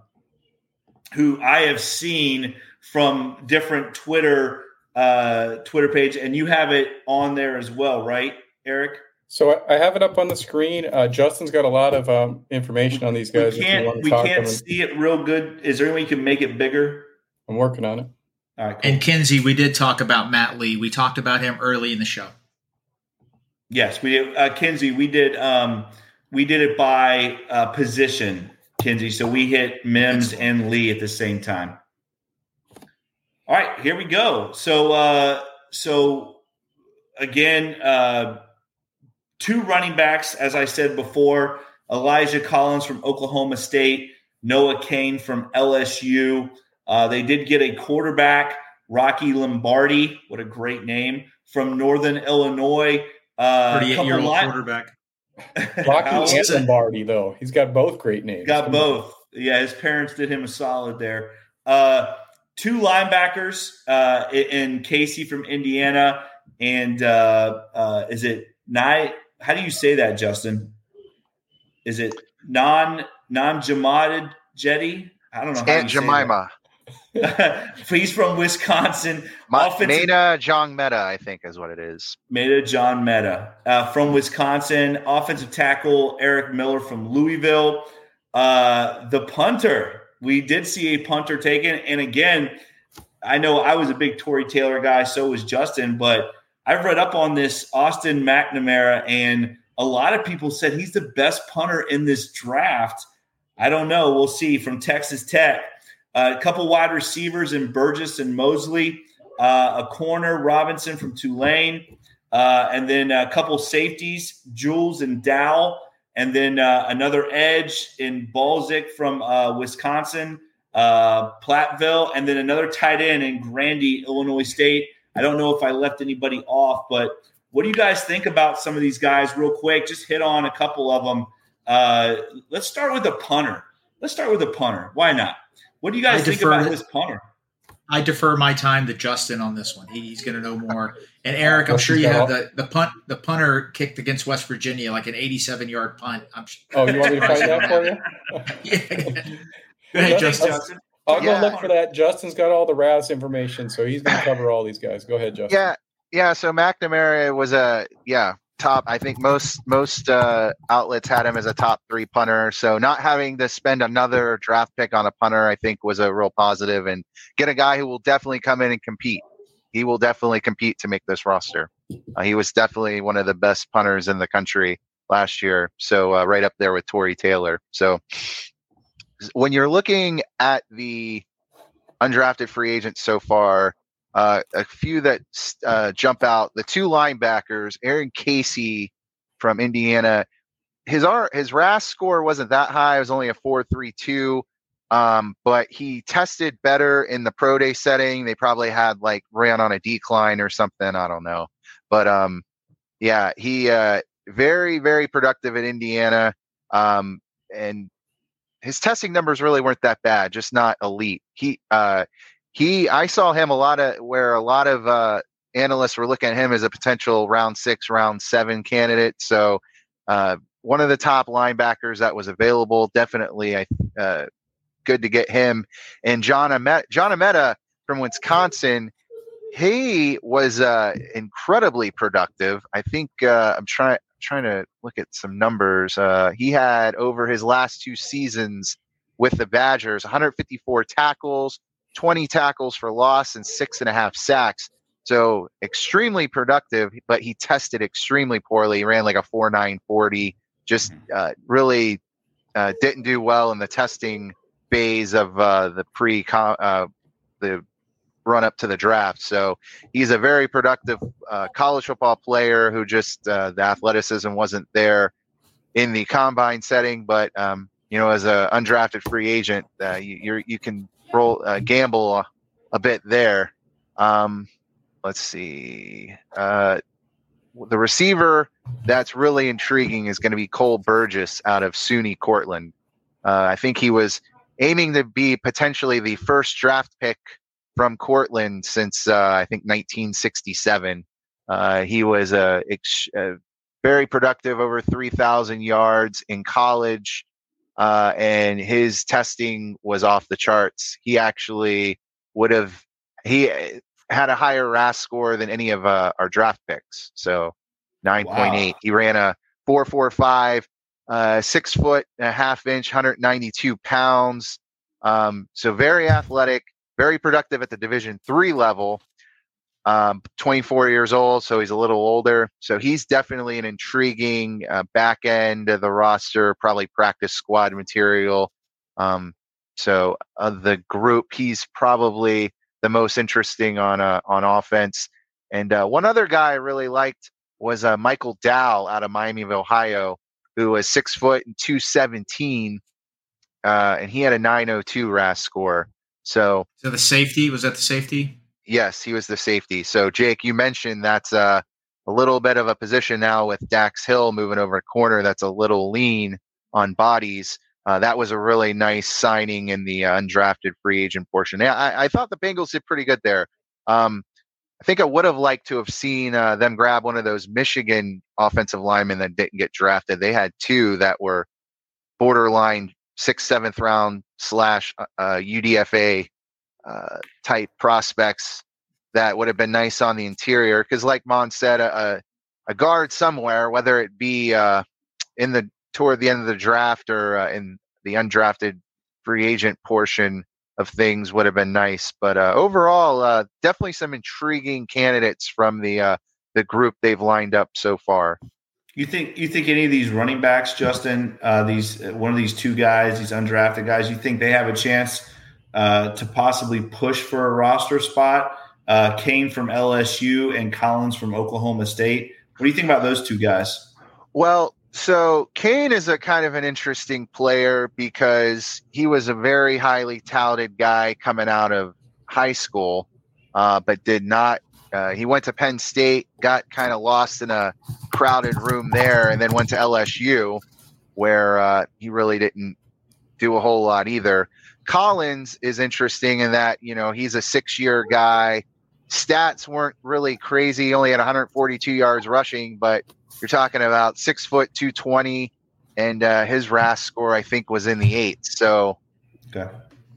have seen from different Twitter page, and you have it on there as well, right, Eric? So I have it up on the screen. Justin's got a lot of information on these guys. We can't see it real good. Is there any way you can make it bigger? I'm working on it. All right, cool. And Kinsey, we did talk about Matt Lee. We talked about him early in the show. Yes, we did. Kinsey, we did it by position, Kinsey. So we hit Mims and Lee at the same time. All right, here we go. So again, two running backs, as I said before, Elijah Collins from Oklahoma State, Noah Cain from LSU. They did get a quarterback, Rocky Lombardi. What a great name, from Northern Illinois. 38-year-old quarterback. Rocky and Lombardi, though. He's got both great names. Got both. Yeah, his parents did him a solid there. Two linebackers in Casey from Indiana. And is it Nye? How do you say that, Justin? Is it non-Jamaded Jetty? I don't know. Aunt Jemima. He's from Wisconsin. Meta John Meta, I think, is what it is. Meta John Meta from Wisconsin. Offensive tackle Eric Miller from Louisville. The punter. We did see a punter taken. And again, I know I was a big Tory Taylor guy. So was Justin. But I've read up on this Austin McNamara, and a lot of people said he's the best punter in this draft. I don't know. We'll see. From Texas Tech. A couple wide receivers in Burgess and Mosley, a corner, Robinson from Tulane, and then a couple safeties, Jules and Dow, and then another edge in Balzic from Wisconsin, Platteville, and then another tight end in Grandy, Illinois State. I don't know if I left anybody off, but what do you guys think about some of these guys real quick? Just hit on a couple of them. Let's start with the punter. Why not? What do you guys think about this punter? I defer my time to Justin on this one. He's going to know more. And Eric, I'm sure you have the punter kicked against West Virginia, like an 87-yard punt. You want me to find that for you? Yeah. Go ahead, Justin. I'll go look for that. Justin's got all the RAS information, so he's going to cover all these guys. Go ahead, Justin. Yeah. So McNamara was top. I think most outlets had him as a top 3 punter. So not having to spend another draft pick on a punter, I think, was a real positive, and get a guy who will definitely come in and compete. He will definitely compete to make this roster. He was definitely one of the best punters in the country last year. So right up there with Tory Taylor. So when you're looking at the undrafted free agents so far, a few that jump out. The two linebackers, Aaron Casey from Indiana. His RAS score wasn't that high. It was only a 4.32, but he tested better in the pro day setting. They probably had ran on a decline or something. I don't know, but he very, very productive at Indiana, and his testing numbers really weren't that bad, just not elite. I saw him a lot of analysts were looking at him as a potential round 6, round 7 candidate. So one of the top linebackers that was available, definitely good to get him. And John Ameta from Wisconsin, he was incredibly productive. I think I'm trying to look at some numbers. He had over his last 2 seasons with the Badgers, 154 tackles, 20 tackles for loss, and 6.5 sacks. So extremely productive, but he tested extremely poorly. He ran like a 4.9 40. Just really didn't do well in the testing phase of the run up to the draft. So he's a very productive college football player who just the athleticism wasn't there in the combine setting. But as an undrafted free agent, you can gamble a bit there. Let's see. The receiver that's really intriguing is going to be Cole Burgess out of SUNY Cortland. I think he was aiming to be potentially the first draft pick from Cortland since I think 1967. He was very productive, over 3,000 yards in college, and his testing was off the charts. He actually had a higher RAS score than any of our draft picks. So 9.8. Wow. He ran a 4.45, 6'5", 192 pounds. So very athletic, very productive at the Division III level. 24 years old, so he's a little older. So he's definitely an intriguing back end of the roster, probably practice squad material. So of the group, he's probably the most interesting on offense. And one other guy I really liked was Michael Dow out of Miami of Ohio, who was 6 foot and 217, and he had a 9.02 RAS score. So the safety, was that the safety? Yes, he was the safety. So Jake, you mentioned that's a little bit of a position now with Dax Hill moving over a corner that's a little lean on bodies. That was a really nice signing in the undrafted free agent portion. I thought the Bengals did pretty good there. I think I would have liked to have seen them grab one of those Michigan offensive linemen that didn't get drafted. They had 2 that were borderline 6th, 7th round / UDFA type prospects that would have been nice on the interior. Because like Mon said, a guard somewhere, whether it be toward the end of the draft or in the undrafted free agent portion of things would have been nice. But overall, definitely some intriguing candidates from the group they've lined up so far. You think any of these running backs, Justin, one of these 2 guys, these undrafted guys, you think they have a chance to possibly push for a roster spot? Kane from LSU and Collins from Oklahoma State. What do you think about those 2 guys? Well, so Kane is a kind of an interesting player because he was a very highly touted guy coming out of high school, but did not. He went to Penn State, got kind of lost in a crowded room there, and then went to LSU, where he really didn't do a whole lot either. Collins is interesting in that, he's a 6-year guy. Stats weren't really crazy. He only had 142 yards rushing, but you're talking about 6 foot 220, and his RAS score I think was in the 8th. So, okay.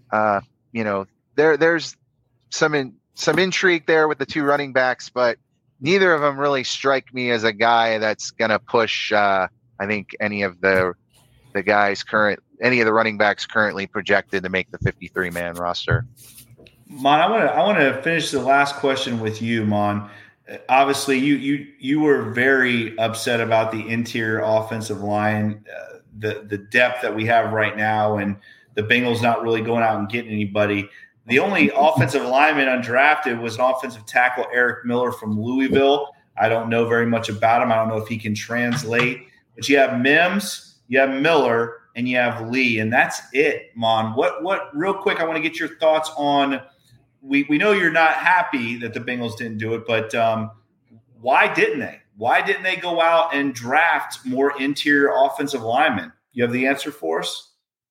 There's some intrigue there with the 2 running backs, but neither of them really strike me as a guy that's going to push. I think any of the running backs currently projected to make the 53-man roster. Mon, I want to finish the last question with you, Mon. Obviously, you were very upset about the interior offensive line, the depth that we have right now, and the Bengals not really going out and getting anybody. The only offensive lineman undrafted was an offensive tackle, Eric Miller from Louisville. I don't know very much about him. I don't know if he can translate. But you have Mims, you have Miller, and you have Lee, and that's it, Mon. What? Real quick, I want to get your thoughts on. We know you're not happy that the Bengals didn't do it, but why didn't they? Why didn't they go out and draft more interior offensive linemen? You have the answer for us?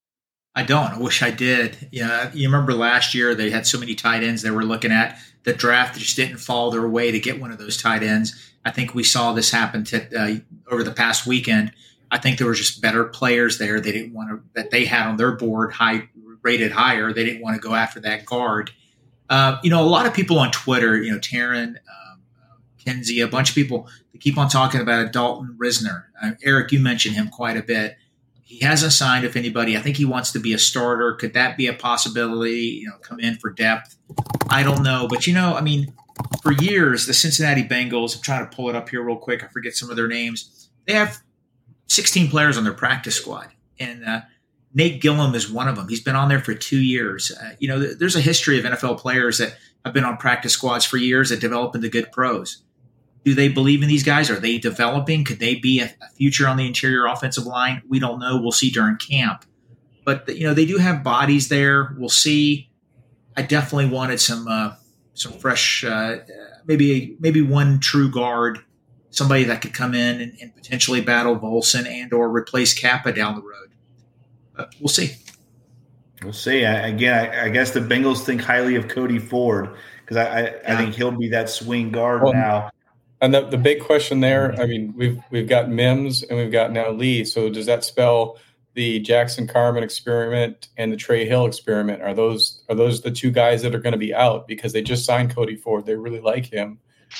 I don't. I wish I did. Yeah, you remember last year they had so many tight ends they were looking at. The draft just didn't fall their way to get one of those tight ends. I think we saw this happen over the past weekend. I think there were just better players there. They didn't want to that they had on their board rated higher. They didn't want to go after that guard. A lot of people on Twitter, Taryn, Kenzie, a bunch of people, they keep on talking about Dalton Risner. Eric, you mentioned him quite a bit. He hasn't signed, if anybody. I think he wants to be a starter. Could that be a possibility? Come in for depth. I don't know. But, for years, the Cincinnati Bengals, I'm trying to pull it up here real quick. I forget some of their names. They have 16 players on their practice squad. And Nate Gillum is one of them. He's been on there for 2 years. There's a history of NFL players that have been on practice squads for years that develop into good pros. Do they believe in these guys? Are they developing? Could they be a future on the interior offensive line? We don't know. We'll see during camp. But, they do have bodies there. We'll see. I definitely wanted some fresh, maybe one true guard, somebody that could come in and potentially battle Volson and or replace Kappa down the road. But we'll see. We'll see. I guess the Bengals think highly of Cody Ford because I think he'll be that swing guard now. And the big question there, we've got Mims and we've got now Lee. So does that spell the Jackson Carman experiment and the Trey Hill experiment? Are those the two guys that are going to be out because they just signed Cody Ford? They really like him.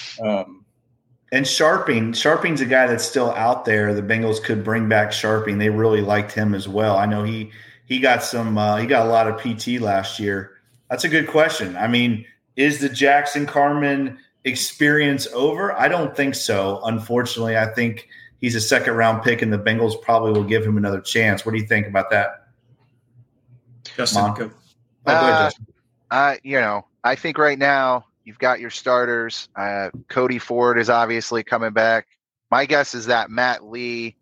And Sharping's a guy that's still out there. The Bengals could bring back Sharping. They really liked him as well. I know he got he got a lot of PT last year. That's a good question. Is the Jackson Carman experience over? I don't think so. Unfortunately, I think he's a second-round pick, and the Bengals probably will give him another chance. What do you think about that, Justin? Go ahead, Justin. I think right now you've got your starters. Cody Ford is obviously coming back. My guess is that Matt Lee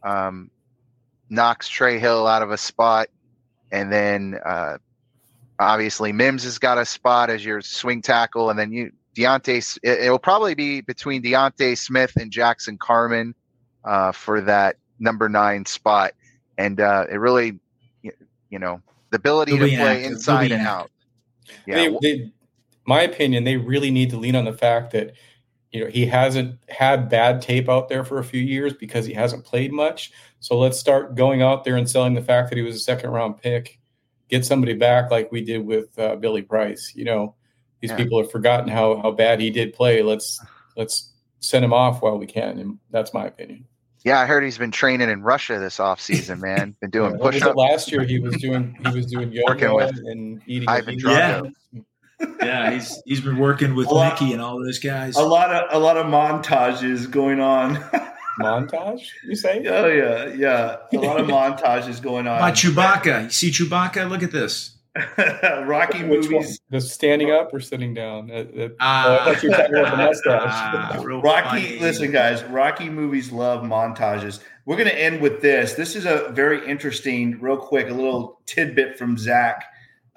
knocks Trey Hill out of a spot, and then obviously Mims has got a spot as your swing tackle, and then it'll probably be between Deontay Smith and Jackson Carman for that number 9 spot. And it really, the ability to play inside and out. Yeah. My opinion, they really need to lean on the fact that, he hasn't had bad tape out there for a few years because he hasn't played much. So let's start going out there and selling the fact that he was a second-round pick. Get somebody back like we did with Billy Price. These people have forgotten how bad he did play. Let's send him off while we can. And that's my opinion. Yeah, I heard he's been training in Russia this offseason, man. Been doing push-ups. Last year he was doing yoga and eating. Ivan Drago. Yeah, he's been working with Mickey and all those guys. A lot of montages going on. Montage, you say? Oh yeah. A lot of montages going on. My Chewbacca. You see Chewbacca? Look at this. Rocky movies. The standing up or sitting down? I thought you were talking about the mustache. Rocky, listen, guys. Rocky movies love montages. We're going to end with this. This is a very interesting, real quick, a little tidbit from Zach.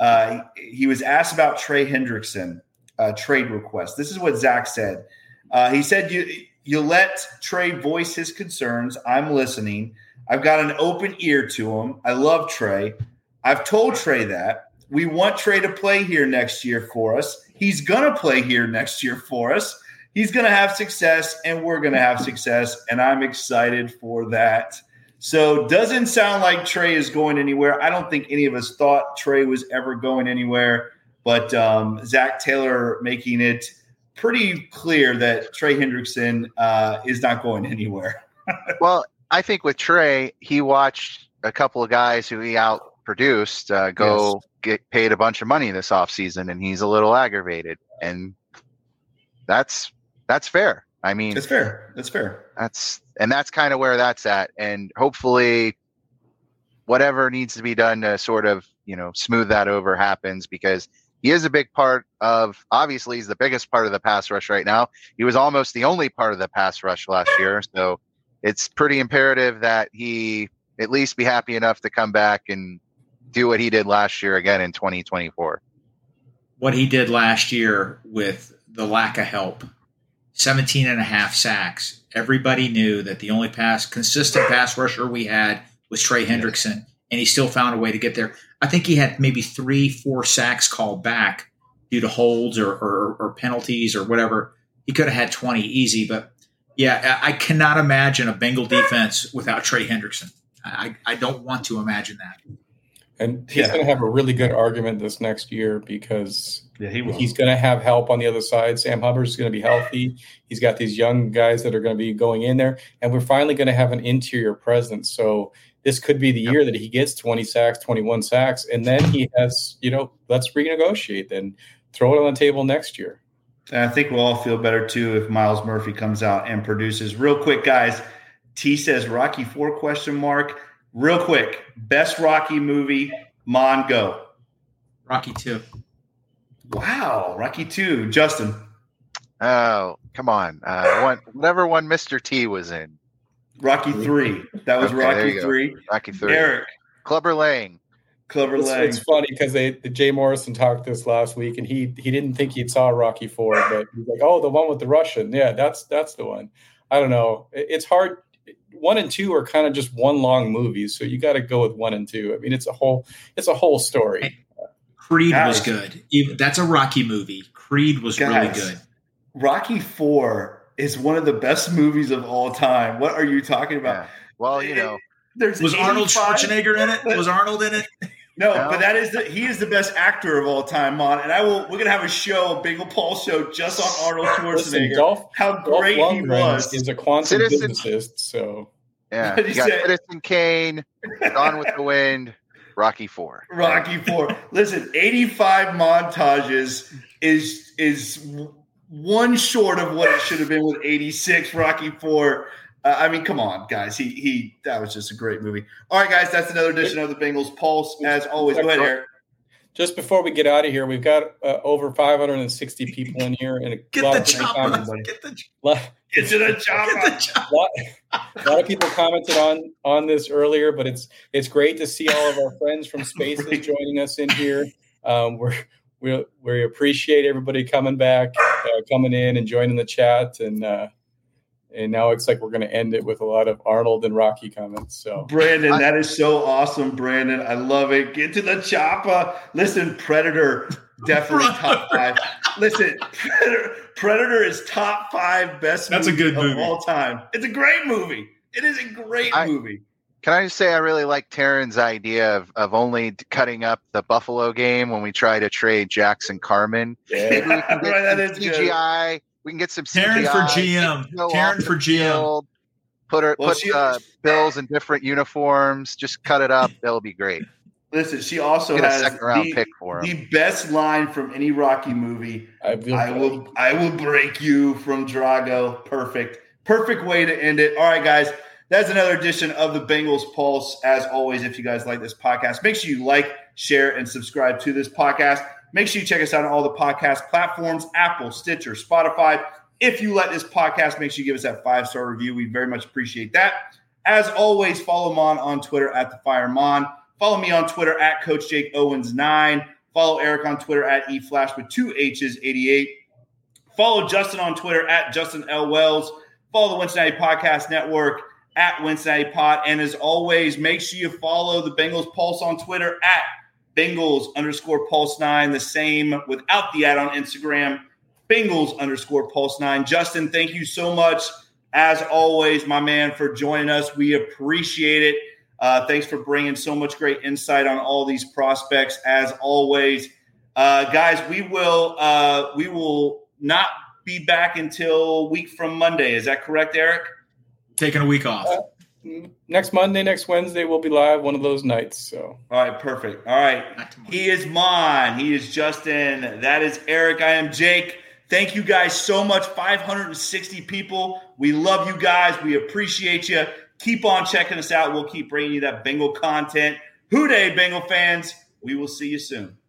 He was asked about Trey Hendrickson trade request. This is what Zach said. He said, "You let Trey voice his concerns. I'm listening. I've got an open ear to him. I love Trey. I've told Trey that. We want Trey to play here next year for us. He's going to play here next year for us. He's going to have success, and we're going to have success, and I'm excited for that." So doesn't sound like Trey is going anywhere. I don't think any of us thought Trey was ever going anywhere, but Zach Taylor making it pretty clear that Trey Hendrickson is not going anywhere. Well, I think with Trey, he watched a couple of guys who he outproduced get paid a bunch of money this offseason, and he's a little aggravated. And that's fair. It's fair. That's kind of where that's at. And hopefully whatever needs to be done to sort of, smooth that over happens, because he is a big part of, obviously he's the biggest part of the pass rush right now. He was almost the only part of the pass rush last year. So it's pretty imperative that he at least be happy enough to come back and do what he did last year again in 2024. What he did last year with the lack of help, 17 and a half sacks. Everybody knew that the only consistent pass rusher we had was Trey Hendrickson, and he still found a way to get there. I think he had maybe 3-4 sacks called back due to holds or penalties or whatever. He could have had 20 easy, but yeah, I cannot imagine a Bengal defense without Trey Hendrickson. I don't want to imagine that. And he's going to have a really good argument this next year because he's going to have help on the other side. Sam Hubbard's going to be healthy. He's got these young guys that are going to be going in there, and we're finally going to have an interior presence. So this could be the year that he gets 20 sacks, 21 sacks, and then he has, let's renegotiate then. Throw it on the table next year. And I think we'll all feel better, too, if Miles Murphy comes out and produces. Real quick, guys, T says Rocky IV ? Real quick, best Rocky movie, Mon, go. Rocky II. Wow, Rocky II. Justin. Oh, come on. Whatever one Mr. T was in. Rocky III. That was Rocky III. Rocky III. Eric. Clubber Lang. It's funny because Jay Morrison talked this last week, and he didn't think he'd saw Rocky IV, but he's like, oh, the one with the Russian. Yeah, that's the one. I don't know. It's hard. 1 and 2 are kind of just one long movie, so you got to go with 1 and 2. I mean, it's a whole story. Creed was good. That's a Rocky movie. Creed was really good. Rocky IV is one of the best movies of all time. What are you talking about? Yeah. Well, was Arnold Schwarzenegger in it? Was Arnold in it? No, but he is the best actor of all time, Mon. And we're gonna have a show, a Bengal Pulse show, just on Arnold Schwarzenegger. Listen, how great he was. He's a quantum physicist, so yeah. You got Citizen Kane, Gone with the Wind, Rocky IV. Rocky IV. Listen, 85 montages is one short of what it should have been with 86 Rocky IV. I mean, come on, guys. That was just a great movie. All right, guys, that's another edition of the Bengals Pulse. As always, go ahead, Eric. Just before we get out of here, we've got over 560 people in here, and get to the chopper. A lot of people commented on this earlier, but it's great to see all of our friends from Spaces joining us in here. We appreciate everybody coming back, coming in and joining the chat, and now it's like we're going to end it with a lot of Arnold and Rocky comments. So, Brandon, that is so awesome, Brandon. I love it. Get to the chopper. Listen, Predator, definitely top 5. Listen, Predator is top 5 best movie of all time. It's a great movie. It is a great movie. Can I just say I really like Taryn's idea of only cutting up the Buffalo game when we try to trade Jackson Carmen? Yeah, maybe we can get that is CGI. Good. We can get some CGI. Taryn for GM. Put Bills in different uniforms. Just cut it up. That'll be great. Listen, she also has the best line from any Rocky movie. I will break you from Drago. Perfect way to end it. All right, guys. That's another edition of the Bengals Pulse. As always, if you guys like this podcast, make sure you like, share, and subscribe to this podcast. Make sure you check us out on all the podcast platforms, Apple, Stitcher, Spotify. If you like this podcast, make sure you give us that 5-star review. We very much appreciate that. As always, follow Mon on Twitter at TheFireMon. Follow me on Twitter at Coach Jake Owens 9. Follow Eric on Twitter at eFlash with 2 H's 88. Follow Justin on Twitter at Justin L. Wells. Follow the Cincinnati Podcast Network at Cincinnati Pod. And as always, make sure you follow the Bengals Pulse on Twitter at Bengals_Pulse9, the same without the ad on Instagram, Bengals_Pulse9. Justin, thank you so much, as always, my man, for joining us. We appreciate it. Thanks for bringing so much great insight on all these prospects, as always. Guys, we will not be back until a week from Monday. Is that correct, Eric? Taking a week off. Next Monday, next Wednesday, we'll be live one of those nights. So, all right, perfect. All right, he is Mon. He is Justin. That is Eric. I am Jake. Thank you guys so much. 560 people. We love you guys. We appreciate you. Keep on checking us out. We'll keep bringing you that Bengal content. Hoo day, Bengal fans. We will see you soon.